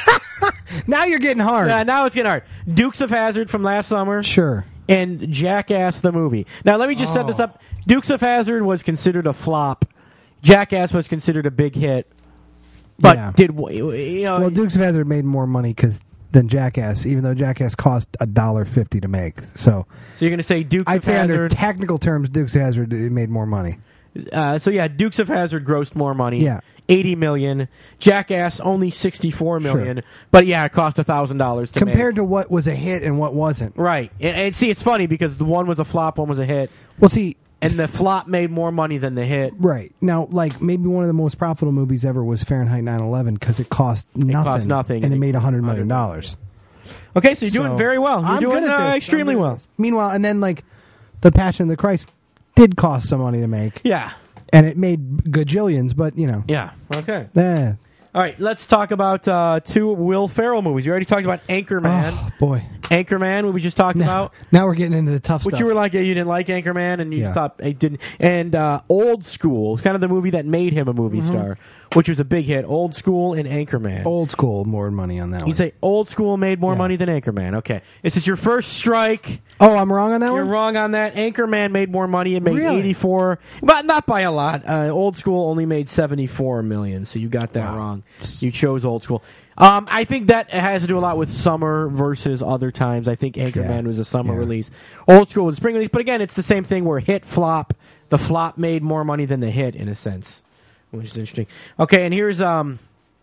Now you're getting hard. yeah, now it's getting hard. Dukes of Hazzard from last summer. Sure. And Jackass the movie. Now let me just set this Oh. up. Dukes of Hazzard was considered a flop. Jackass was considered a big hit. But Yeah. did you know? Well, Dukes of Hazzard made more money because than Jackass, even though Jackass cost a dollar fifty to make. So so you're going to say Dukes I'd of say under Hazzard? technical terms, Dukes of Hazzard it made more money. Uh, so yeah, Dukes of Hazzard grossed more money. Yeah. eighty million. Jackass only sixty-four million. Sure. But yeah, it cost a thousand dollars to Compared make. to what was a hit and what wasn't. Right, and, and see, it's funny because the one was a flop, one was a hit, Well, see, and the flop made more money than the hit. right now, like maybe one of the most profitable movies ever was Fahrenheit nine eleven because it cost nothing, cost nothing, and and it it made a hundred million dollars. Okay, so you're doing So, very well. You're I'm doing good at uh, this. extremely I'm good at well. this. Meanwhile, and then like the Passion of the Christ did cost some money to make, Yeah, and it made gajillions. But you know, yeah. Okay. eh. All right, let's talk about uh, two Will Ferrell movies. You already talked about Anchorman. Oh boy, Anchorman, what we just talked now, about. now we're getting into the tough Which stuff. you were like, yeah, you didn't like Anchorman, and you Yeah. thought it didn't. And uh, Old School, kind of the movie that made him a movie star, which was a big hit. Old School and Anchorman. Old school, more money on that one. You'd say Old School made more Yeah. money than Anchorman. Okay, this is your first strike. Oh, I'm wrong on that You're one. wrong on that. Anchorman made more money. It made Really? eighty-four, but not by a lot. Uh, Old School only made seventy-four million, so you got that Wow. wrong. You chose Old School. Um, I think that has to do a lot with summer versus other times. I think Anchorman Yeah. was a summer Yeah. release. Old School was a spring release, but again, it's the same thing where hit flop. The flop made more money than the hit, in a sense, which is interesting. Okay, and here's um,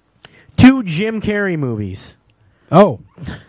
two Jim Carrey movies. Oh,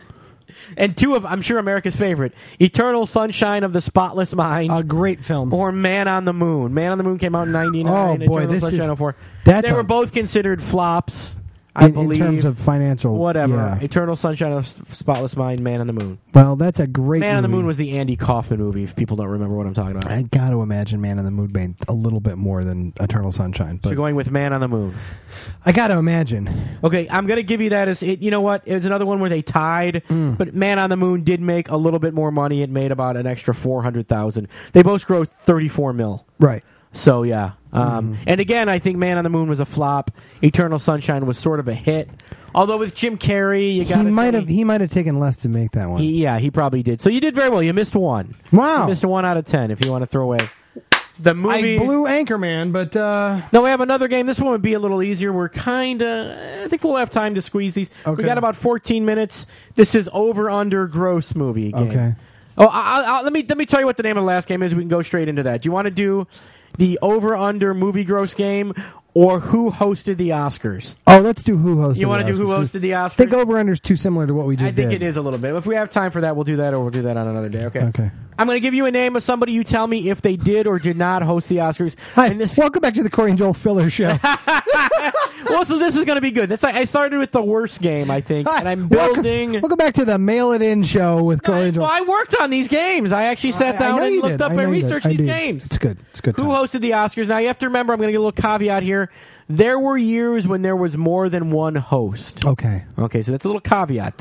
And two of, I'm sure, America's favorite, Eternal Sunshine of the Spotless Mind. a great film. Or Man on the Moon. Man on the Moon came out in ninety-nine. Oh, boy, Eternal this Sunshine is- oh four. that's They a- were both considered flops, I in, in believe. terms of financial, Whatever. yeah. Eternal Sunshine of Spotless Mind, Man on the Moon. Well, that's a great. Man on the movie. Moon was the Andy Kaufman movie, if people don't remember what I'm talking about. I got to imagine Man on the Moon made a little bit more than Eternal Sunshine, So but you're going with Man on the Moon. I got to imagine. Okay, I'm going to give you that as, it, you know what, it was another one where they tied, Mm. but Man on the Moon did make a little bit more money. It made about an extra four hundred thousand. They both grossed thirty-four mil. Right. So yeah, um, Mm-hmm. and again, I think Man on the Moon was a flop. Eternal Sunshine was sort of a hit. Although with Jim Carrey, you He got might have. He might have taken less to make that one. He, yeah, he probably did. So you did very well. You missed one. Wow. You missed a one out of ten. If you want to throw away the movie. I blew Anchorman, but uh, No, we have another game. This one would be a little easier. We're kind of. I think we'll have time to squeeze these. We Okay. got about fourteen minutes. This is over under gross movie game. Okay. Oh, I, I, let me let me tell you what the name of the last game is. We can go straight into that. Do you want to do the over under movie gross game or who hosted the Oscars? oh, let's do who hosted. You want the to do who Oscars. hosted the Oscars? I think over under is too similar to what we just I think did. it is a little bit. If we have time for that, we'll do that, or we'll do that on another day. Okay. Okay. I'm going to give you a name of somebody. You tell me if they did or did not host the Oscars. Hi, And this, welcome back to the Corey and Joel Filler Show. well, so this is going to be good. That's I started with the worst game, I think, Hi, and I'm welcome, building. welcome back to the Mail It In Show with Corey I, and Joel. well, I worked on these games. I actually sat I- I down know and you looked did. up I know and you did. researched I these did. games. It's good. It's good. Who time. hosted the Oscars? Now you have to remember. I'm going to get a little caveat here. There were years when there was more than one host. Okay. Okay, so that's a little caveat there.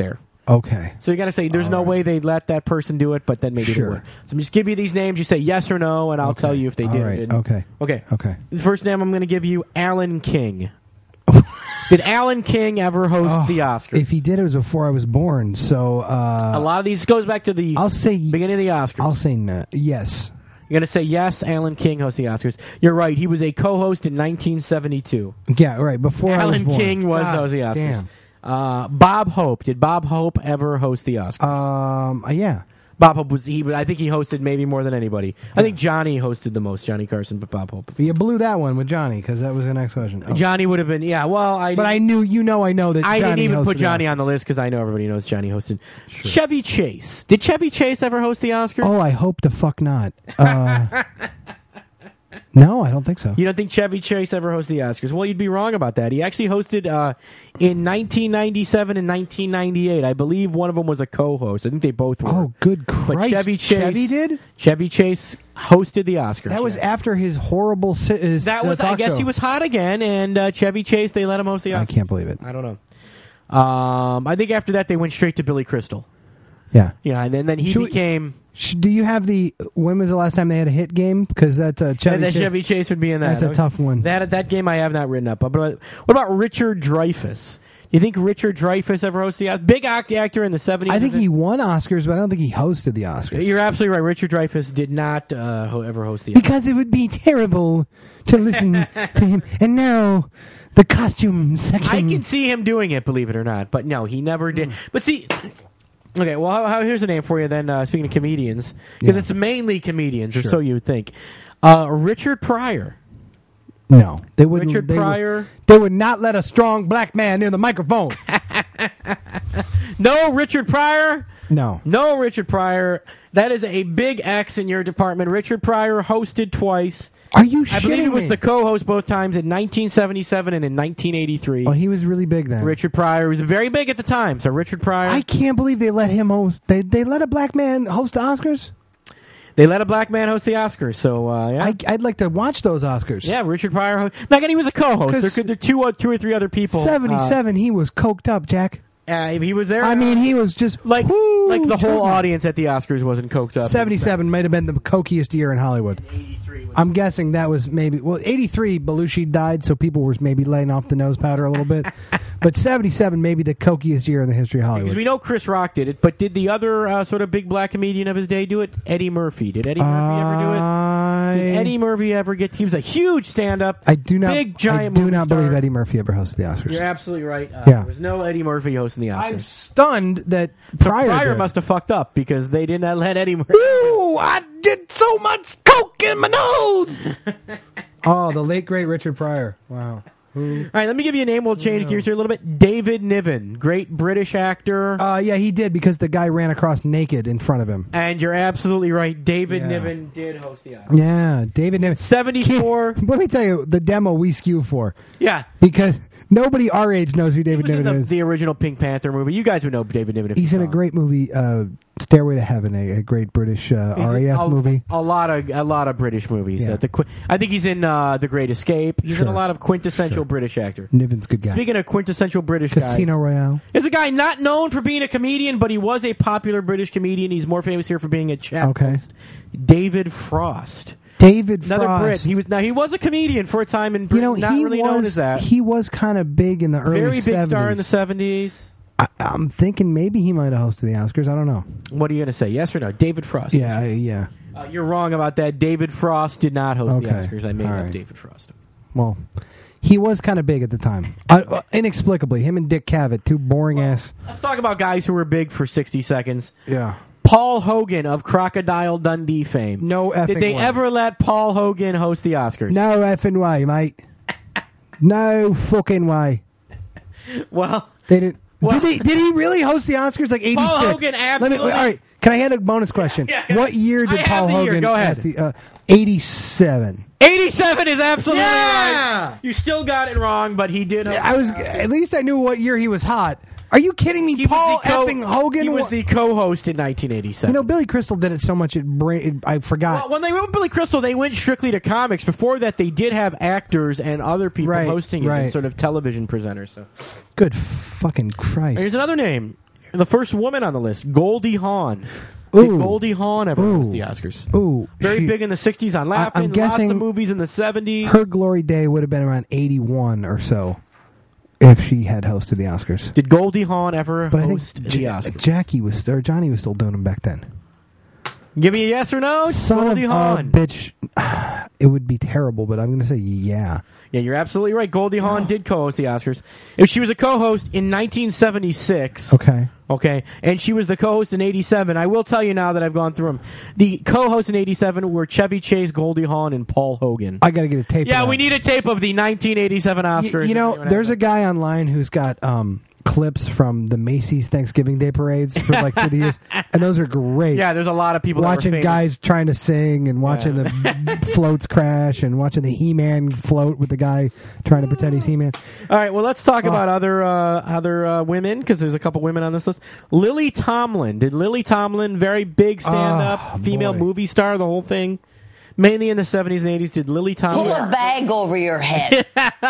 Okay. So you got to say there's All no right. way they'd let that person do it, but then maybe Sure. they would. So I'm just give you these names. You say yes or no, and I'll Okay. tell you if they All did. or right. didn't. Okay. Okay. Okay. The first name I'm going to give you, Alan King. Did Alan King ever host Oh, the Oscars? If he did, it was before I was born. So uh, a lot of these goes back to the I'll say beginning of the Oscars. I'll say no. Yes. You're going to say yes, Alan King hosts the Oscars. You're right. He was a co-host in nineteen seventy-two. Yeah. Right. Before I was Alan born. King was God host the Oscars. Damn. Uh, Bob Hope. Did Bob Hope ever host the Oscars? Um. uh, yeah. Bob Hope was he. I think he hosted maybe more than anybody. I think Johnny hosted the most. Johnny Carson, but Bob Hope. You blew that one with Johnny because that was the next question. Oh. Johnny would have been. Yeah. Well, I. But I knew you know I know that I Johnny didn't even put hosted Johnny that. on the list because I know everybody knows Johnny hosted. Chevy Chase. Did Chevy Chase ever host the Oscars? Oh, I hope the fuck not. Uh, no, I don't think so. You don't think Chevy Chase ever hosted the Oscars? Well, you'd be wrong about that. He actually hosted uh, in nineteen ninety-seven and nineteen ninety-eight. I believe one of them was a co-host. I think they both were. Oh, good But Christ! Chevy Chase. Chevy did. Chevy Chase hosted the Oscars. That was yeah. after his horrible. Si- his, That uh, was. I talk guess show. he was hot again, and uh, Chevy Chase. They let him host the Oscars. I can't believe it. I don't know. Um, I think after that they went straight to Billy Crystal. Yeah. Yeah, and then, then he Should we- became. Sh- Do you have the? When was the last time they had a hit game? Because that's uh, Chevy. and then Chase- Chevy Chase would be in that. That's a Okay. tough one. That that game I have not written up. But what about Richard Dreyfuss? You think Richard Dreyfuss ever hosted the Oscars? Big act- actor in the seventies? I think he won Oscars, but I don't think he hosted the Oscars. You're absolutely right. Richard Dreyfuss did not uh, ho- ever host the Oscars. Because it would be terrible to listen to him. And now, the costume section. I can see him doing it, believe it or not. But no, he never did. But see... Okay, well, how, how, here's a name for you then, uh, speaking of comedians. Because Yeah. it's mainly comedians, or Sure. so you would think. Uh, Richard Pryor. No, they wouldn't. Richard they Pryor. Would, they would not let a strong black man near the microphone. No Richard Pryor. No. No Richard Pryor. That is a big X in your department. Richard Pryor hosted twice. Are you shitting I believe he was me? the co-host both times in nineteen seventy-seven and in nineteen eighty-three. Oh, he was really big then. Richard Pryor was very big at the time. So Richard Pryor. I can't believe they let him host. They they let a black man host the Oscars. They let a black man host the Oscars. So uh, yeah. I, I'd like to watch those Oscars. Yeah, Richard Pryor. Ho- now again, he was a co-host. 'Cause There could there two, uh, two or three other people. Seventy-seven. he was coked up, Jack. Uh, he was there. I mean, he was just like whoo, like the whole Jordan. audience at the Oscars wasn't coked up. Seventy-seven might have been the cokiest year in Hollywood. I'm guessing that was maybe well, eighty-three. Belushi died, so people were maybe laying off the nose powder a little bit. But seventy-seven, maybe the cokiest year in the history of Because Hollywood. we know Chris Rock did it, but did the other uh, sort of big black comedian of his day do it? Eddie Murphy. Did Eddie Murphy ever do it? I, Did Eddie Murphy ever get? He was a huge stand-up. I do not. big giant. I do movie not star. believe Eddie Murphy ever hosted the Oscars. You're absolutely right. Uh, Yeah. There was no Eddie Murphy hosting the Oscars. I'm stunned that So Pryor, Pryor did. must have fucked up because they did not let Eddie Murphy. Ooh, I did so much coke in my nose. Oh, the late great Richard Pryor. Wow. All right, let me give you a name. We'll change gears here a little bit. David Niven, great British actor. Uh, yeah, he did because the guy ran across naked in front of him. And you're absolutely right. David Yeah. Niven did host the Oscars. Yeah, David Niven. seventy-four. Let me tell you the demo we skew for. Yeah. Because nobody our age knows who He David was in Niven the, is. the original Pink Panther movie. You guys would know David Niven. If He's you in a saw him. great movie, uh, Stairway to Heaven, a, a great British uh, He's R A in F a, movie. A lot of a lot of British movies. Yeah. Uh, the, Qu- I think he's in uh, The Great Escape. He's in Sure. a lot of quintessential British actor. Niven's a good guy. Speaking of quintessential British Casino guys, Royale. is a guy not known for being a comedian, but he was a popular British comedian. He's more famous here for being a chat Okay. host. David Frost. David Another Frost. Brit. He was now he was a comedian for a time in you Britain. know, not he really was known as that. he was kind of big in the early Very big seventies. star in the seventies. I, I'm thinking maybe he might have hosted the Oscars. I don't know. What are you going to say? Yes or no? David Frost. Yeah, I- yeah. Uh, you're wrong about that. David Frost did not host the Okay. Oscars. I made All up right. David Frost. Well, he was kind of big at the time. Uh, uh, inexplicably, him and Dick Cavett, two boring ass. Let's talk about guys who were big for sixty seconds. Yeah. Paul Hogan of Crocodile Dundee fame. No effing Did they way. ever let Paul Hogan host the Oscars? No effing way, mate. No fucking way. Well, They didn't. Well- did, they, did he really host the Oscars like eighty-six? Paul Hogan Let absolutely- me, all right, can I add a bonus question? Yeah, yeah. What year did I have Paul the year. Hogan Go ahead. host the, uh, eighty-seven. eighty-seven is absolutely Yeah! right. You still got it wrong, but he did. host I was the Oscars. at least I knew what year he was hot. Are you kidding me? He was Paul the co- effing Hogan. He was wa- the co-host in nineteen eighty-seven. You know, Billy Crystal did it so much it, bra- it I forgot. Well, when they went with Billy Crystal, they went strictly to comics. Before that, they did have actors and other people Right, hosting it, and right. sort of television presenters. So Good fucking Christ. here's another name. The first woman on the list, Goldie Hawn. Did Ooh. Goldie Hawn ever Ooh. host the Oscars? Ooh, Very she- big in the sixties on Laughing. I'm guessing lots of movies in the seventies. Her glory day would have been around eighty-one or so if she had hosted the Oscars. Did Goldie Hawn ever But I think host the J- Oscars? Jackie was, or Johnny was still doing them back then. Give me a yes or no. Son Goldie of Hawn. a bitch. It would be terrible, but I'm going to say yeah. Yeah, you're absolutely right. Goldie Hawn did co-host the Oscars. If she was a co-host in nineteen seventy-six. Okay. Okay, and she was the co-host in eighty-seven. I will tell you now that I've gone through them. The co-hosts in eighty-seven were Chevy Chase, Goldie Hawn, and Paul Hogan. I got to get a tape. Yeah, of that. we need a tape of the nineteen eighty-seven Y- Oscars. You, know, there's a guy online who's got um, clips from the Macy's Thanksgiving Day parades for like through the years, and those are great. Yeah, there's a lot of people that were watching famous. guys trying to sing and watching Yeah. the floats crash and watching the He-Man float with the guy trying to pretend he's He-Man. All right, well, let's talk Oh. about other uh, other uh, women because there's a couple women on this list. Lily Tomlin. Did Lily Tomlin, very big stand-up, Oh, female boy. movie star, the whole thing, mainly in the seventies and eighties. Did Lily Pull Tomlin, a bag over your head.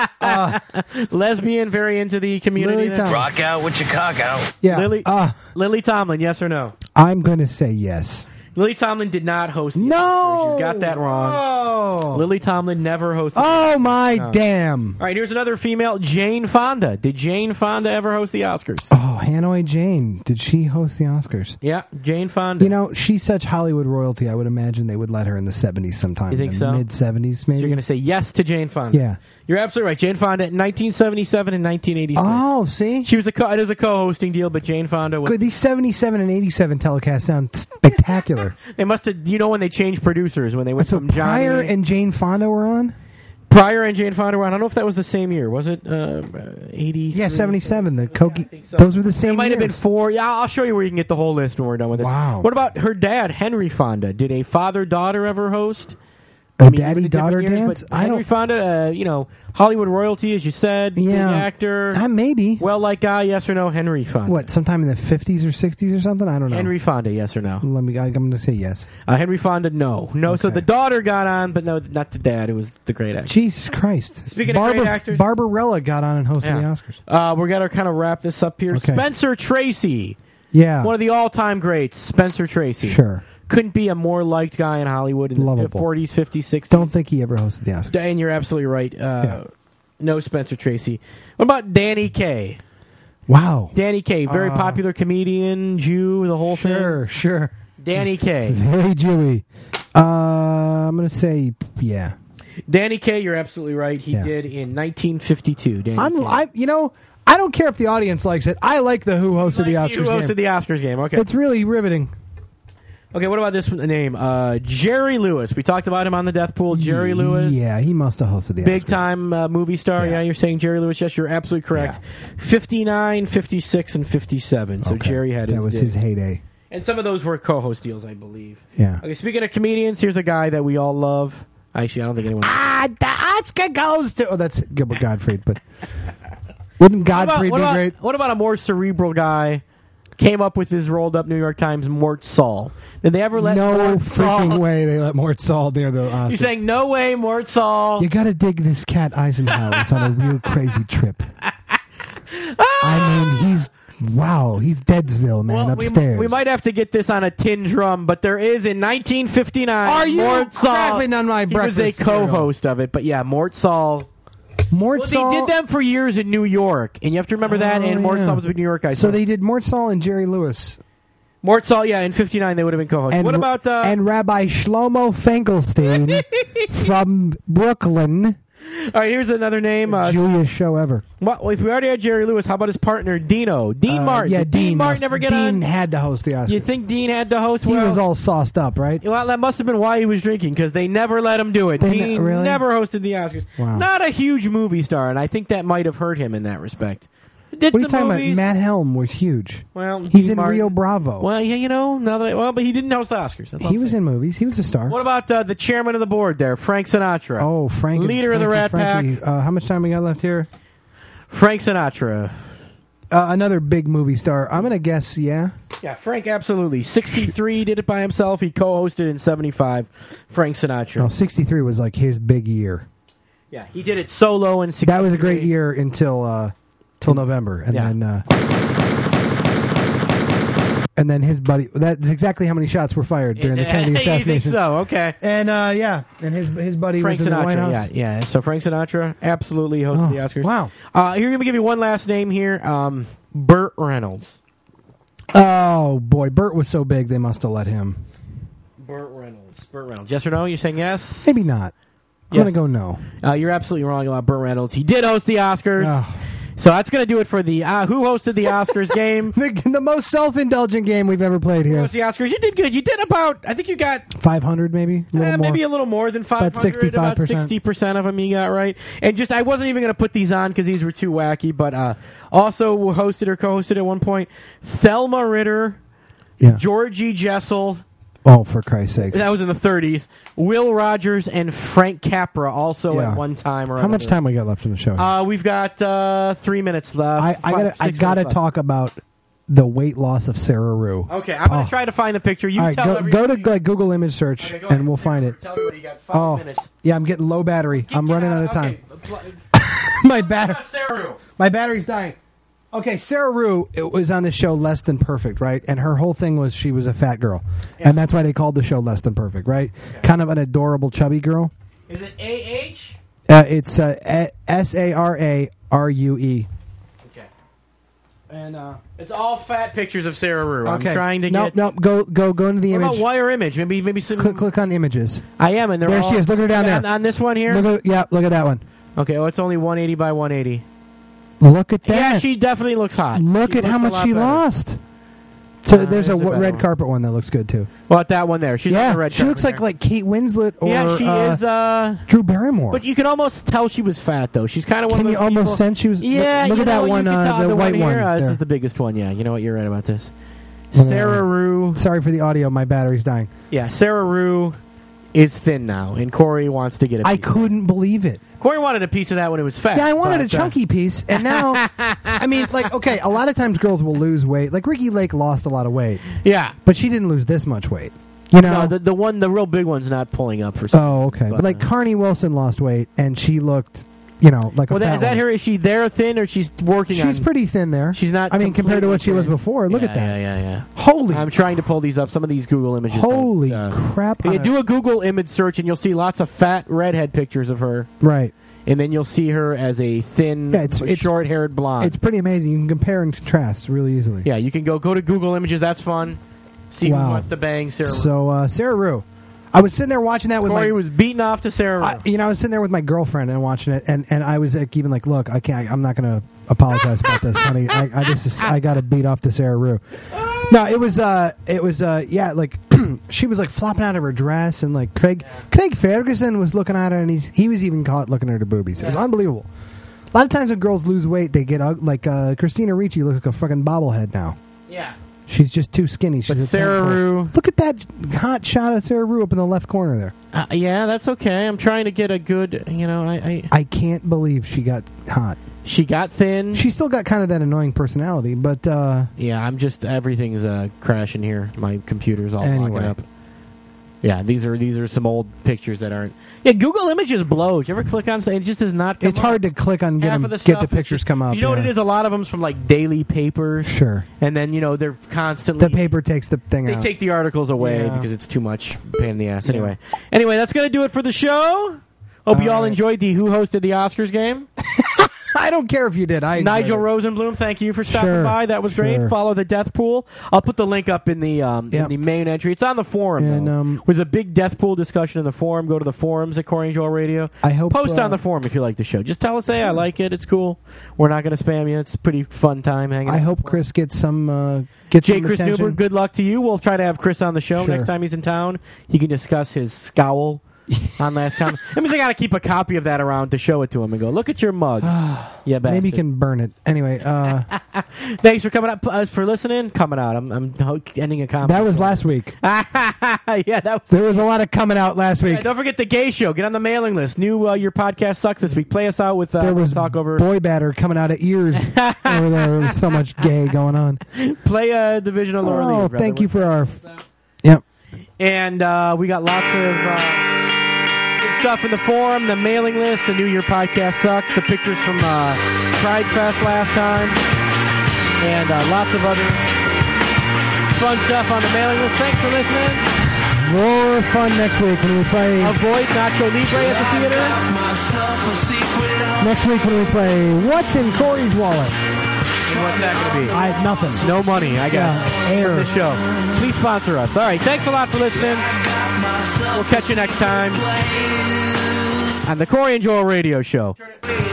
lesbian, very into the community? Lily there? Tomlin. Rock out with your cock out. Yeah, Lily, uh, Lily Tomlin, yes or no? I'm going to say yes. Lily Tomlin did not host the No! Oscars. You got that wrong. Oh, Lily Tomlin never hosted. oh my No. damn! All right, here's another female, Jane Fonda. Did Jane Fonda ever host the Oscars? Oh, Hanoi Jane, did she host the Oscars? Yeah, Jane Fonda. You know, she's such Hollywood royalty. I would imagine they would let her in the seventies sometime. You think in so? the mid seventies, maybe. So you're going to say yes to Jane Fonda. Yeah. You're absolutely right. Jane Fonda in nineteen seventy-seven and nineteen eighty-six. Oh, see, She was a co- it was a co-hosting deal, but Jane Fonda was. good. These seventy-seven and eighty-seven telecasts sound spectacular. They must have. You know when they changed producers when they went So from Johnny Pryor and Jane Fonda were on. Pryor and Jane Fonda were on. I don't know if that was the same year. Was it uh, eighty? Yeah, seventy-seven. The Kogi. think so. Those were the same. It might have been years. four. Yeah, I'll show you where you can get the whole list when we're done with this. Wow. What about her dad, Henry Fonda? Did a father-daughter ever host? A I mean, even in daddy-daughter different years, dance? but I Henry don't- Fonda, uh, you know, Hollywood royalty, as you said. Big Yeah. actor. Uh, maybe. Well-liked guy, yes or no? Henry Fonda. What? Sometime in the fifties or sixties or something. I don't know. Henry Fonda, yes or no? Let me. I'm going to say yes. Uh, Henry Fonda, no. No, so Okay. the daughter got on, but no, not the dad. It was the great actor. Jesus Christ. Speaking of Barbara, great actors- Barbarella got on and hosted Yeah. the Oscars. Uh, we're going to kind of wrap this up here. Okay. Spencer Tracy, Yeah. one of the all-time greats, Spencer Tracy. Sure. Couldn't be a more liked guy in Hollywood in Lovable. the forties, fifties, sixties. Don't think he ever hosted the Oscars. And you're absolutely right. Uh, Yeah. No Spencer Tracy. What about Danny Kaye? Wow. Danny Kaye, very Uh, popular comedian, Jew, the whole Sure. thing. Sure. Danny Kaye. Very Jewy. Uh, I'm going to say yeah. Danny Kaye, you're absolutely right. He Yeah. did in nineteen fifty-two. Danny I'm. Kaye. I. You know. I don't care if the audience likes it. I like the who hosted the Like Oscars Who hosted game. the Oscars game? Okay. It's really riveting. Okay, what about this name? Uh, Jerry Lewis. We talked about him on the Death Pool. Jerry Lewis. Yeah, he must have hosted the Big Oscars. time uh, movie star. Yeah. Yeah. You're saying Jerry Lewis. Yes, you're absolutely correct. fifty-nine, fifty-six, and fifty-seven. So Okay. Jerry had his That was day. his heyday. And some of those were co-host deals, I believe. Yeah. Okay, speaking of comedians, here's a guy that we all love. Actually, I don't think anyone. Ah, the Oscar goes to. Oh, that's Gilbert Gottfried, but wouldn't What about, Gottfried what be about- great? what about a more cerebral guy? Came up with his rolled up New York Times Mort Saul. Did they ever let No Mort freaking Saul? way they let Mort Saul near the Oscars. You're saying no way, Mort Saul. You got to dig this cat Eisenhower. It's on a real crazy trip. I mean, he's wow. He's Deadsville, man, Well, we, upstairs. we might have to get this on a tin drum, but there is in nineteen fifty-nine. Are you Mort Saul? crapping on my he was a breakfast cereal? co-host of it, but yeah, Mort Saul. Mort Well, Saul. they did them for years in New York, and you have to remember that. Oh, And Mort yeah. Saul was a big New York guy. So they did Mort Saul and Jerry Lewis. Mort Saul, yeah, in fifty-nine they would have been co-hosts. And, What about uh, and Rabbi Shlomo Finkelstein from Brooklyn? all right, here's another name. Uh, Julius show ever. well, if we already had Jerry Lewis, how about his partner Dino? Dean Uh, Martin. Yeah, Did Dean, Dean Martin must- never get Dean on? had to host the Oscars. You think Dean had to host? he well, was all sauced up, right? Well, that must have been why he was drinking, because they never let him do it. They ne- Dean really? never hosted the Oscars. Wow. Not a huge movie star, and I think that might have hurt him in that respect. Did What are you some talking movies. about? Matt Helm was huge. Well, He's Dean in Martin- Rio Bravo. Well, yeah, you know, now that I, well, but he didn't host the Oscars. That's all he I'm was saying. in movies. He was a star. What about uh, the chairman of the board there, Frank Sinatra? Oh, Frank. leader of the Rat Frankie, Pack. Uh, how much time we got left here? Frank Sinatra. Uh, another big movie star. I'm gonna guess. Yeah. Yeah, Frank, absolutely. sixty-three did it by himself. He co-hosted in seventy-five. Frank Sinatra. No, sixty-three was like his big year. Yeah, he did it solo in sixty-three. That was a great year until uh, till November, and Yeah. then uh, and then his buddy. That's exactly how many shots were fired during the Kennedy You think assassination. so? Okay. And uh, yeah, and his his buddy Frank was in the White Sinatra. House. Yeah, yeah. So Frank Sinatra absolutely hosted Oh, the Oscars. wow. Uh, here, let me give you one last name here. Um, Burt Reynolds. Oh boy, Burt was so big they must have let him. Burt Reynolds. Burt Reynolds. Yes or no? You're saying yes? Maybe not. I'm Yes. gonna go no. Uh, you're absolutely wrong about Burt Reynolds. He did host the Oscars. Oh. So that's going to do it for the uh, Who Hosted the Oscars game. The, the most self-indulgent game we've ever played Who here. hosted the Oscars? You did good. You did about, I think you got Five hundred, maybe. A little eh, more. maybe a little more than five hundred. About sixty-five percent. About sixty percent of them you got right. And just, I wasn't even going to put these on because these were too wacky, but uh, also hosted or co-hosted at one point Thelma Ritter, Yeah. Georgie Jessel. Oh, for Christ's sake! That was in the thirties. Will Rogers and Frank Capra also Yeah. at one time. Or How much another. time we got left in the show? Uh, we've got uh, three minutes left. I, I Five- gotta, I six gotta minutes left. talk about the weight loss of Sarah Rue. Okay, I'm going to Oh. try to find the picture. You All right, tell go, everybody. go to like, Google image search, Okay, go ahead. and we'll find it. Tell everybody you got five Oh, minutes. yeah, I'm getting low battery. I'm Get running out of time. Okay. My battery, Sarah Rue. my battery's dying. Okay, Sarah Rue it was on the show Less Than Perfect, right? And her whole thing was she was a fat girl, and that's why they called the show Less Than Perfect, right? Kind of an adorable, chubby girl. Is it A H? Uh, it's uh, S A R A R U E. Okay. And uh, It's all fat pictures of Sarah Rue. okay, I'm trying to no, get. no, go, go, go into the What image. about wire image? Maybe, maybe some. Click, click on images. I am, and they're There all, she is. Look at her down on, there. on this one here. Look at, yeah, look at that one. Okay, oh, it's only one eighty by one eighty. Look at that. Yeah, she definitely looks hot. Look She at how looks a much lot she better. lost. So Uh, there's a there's a w- better red one. carpet one that looks good too. Well, at that one there, she's on yeah, the red. she looks like carpet like Kate Winslet or there. Yeah, she uh, is. Uh, Drew Barrymore. but you can almost tell she was fat, though. She's kind of one Can of you those almost people- sense she was? Yeah, look you at that know, you one, can uh, tell the white here. one. Uh, this there. is the biggest one. Yeah, you know what? You're right about this. Yeah. Sarah Rue. Sorry for the audio. My battery's dying. Yeah, Sarah Rue is thin now, and Corey wants to get a I piece of couldn't believe it. that. Corey wanted a piece of that when it was fat. Yeah, I wanted but, a uh, chunky piece, and now, I mean, like, okay, a lot of times girls will lose weight. Like Ricky Lake lost a lot of weight, yeah. but she didn't lose this much weight. You know? No, the, the one, the real big one's not pulling up for some oh, okay. But, like uh, Carney Wilson lost weight, and she looked, you know, like a well, fat that, is that one. her? Is she there thin, or she's working on... She's pretty thin there. She's not I mean, compared to what she was completely before. Look Yeah, at that. Yeah, yeah, yeah. Holy, I'm trying to pull these up. Some of these Google images. don't, holy uh, crap! You on do a Google image search, and you'll see lots of fat redhead pictures of her, a- right. and then you'll see her as a thin, Yeah, it's- it's- short-haired blonde. It's pretty amazing. You can compare and contrast really easily. yeah, you can go go to Google Images. That's fun. See Wow. who wants to bang Sarah. Rue. So uh, Sarah Rue, I was sitting there watching that with Corey my. was beaten off to Sarah. Rue. I, you know, I was sitting there with my girlfriend and watching it, and, and I was like, even like, look, I can't. I'm not going to apologize about this, honey. I, I just I got to beat off to Sarah Rue. No, it was uh, it was uh, yeah, like she was like flopping out of her dress, and like Craig Craig Ferguson was looking at her, and he's, he was even caught looking at her boobies. It was unbelievable. A lot of times when girls lose weight, they get ug- like uh, Christina Ricci looks like a fucking bobblehead now. yeah. She's just too skinny. She's But a Sarah tadpole. Rue- Look at that hot shot of Sarah Rue up in the left corner there. Uh, yeah, that's okay. I'm trying to get a good, you know, I, I I can't believe she got hot. she got thin. She still got kind of that annoying personality, but uh, yeah, I'm just everything's uh, crashing here. My computer's all Anyway. blocking up. Yeah, these are these are some old pictures that aren't. Yeah, Google Images blows. You ever click on something? It just does not. Come it's up. hard to click on get Half 'em- of the get stuff the is pictures just- come up. You know what yeah. it is? A lot of them's from like daily papers. Sure. And then you know they're constantly The paper takes the thing They out. take the articles away Yeah. because it's too much pain in the ass. Anyway, anyway, that's gonna do it for the show. Hope you all right. enjoyed the Who Hosted the Oscars game. I don't care if you did. I enjoyed Nigel it. Rosenblum, thank you for stopping Sure, by. That was great. sure. Follow the Death Pool. I'll put the link up in the um, Yep. in the main entry. It's on the forum. And, though. um, There's a big Death Pool discussion in the forum. Go to the forums at Corey and Joel Radio. I hope, Post uh, on the forum if you like the show. Just tell us, hey, I like it. It's cool. We're not going to spam you. It's a pretty fun time hanging out. I hope Chris gets some uh, gets J. some Chris attention. Newberg, good luck to you. We'll try to have Chris on the show Sure. next time he's in town. He can discuss his scowl on last comment. That means I got to keep a copy of that around to show it to him and go, look at your mug. Yeah, bastard. Maybe you can burn it. Anyway, uh, Thanks for coming up, uh, for listening. Coming out. I'm, I'm ho- ending a comment. that was last week. yeah, that was. There was a lot of coming out last week. Yeah, don't forget the gay show. Get on the mailing list. New uh, Your Podcast Sucks this week. Play us out with uh, There was talk over. boy batter coming out of ears over there. There was so much gay going on. Play uh, Division of Lower Oh, League. thank you brother. for our. Yep. And uh, we got lots of uh, good stuff in the forum, the mailing list, the New Year Podcast Sucks, the pictures from uh, Pride Fest last time, and uh, lots of other fun stuff on the mailing list. Thanks for listening. More fun next week when we play. Avoid Nacho Libre at the theater. Next week when we play What's in Corey's Wallet? What's that going to be? I nothing. No money, I guess. Yeah, air. From this show. Please sponsor us. All right, thanks a lot for listening. We'll catch you next time on the Corey and Joel Radio Show. Dude,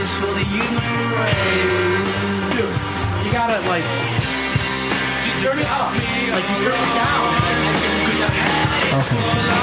you gotta like turn it up, like you turn it down. Okay.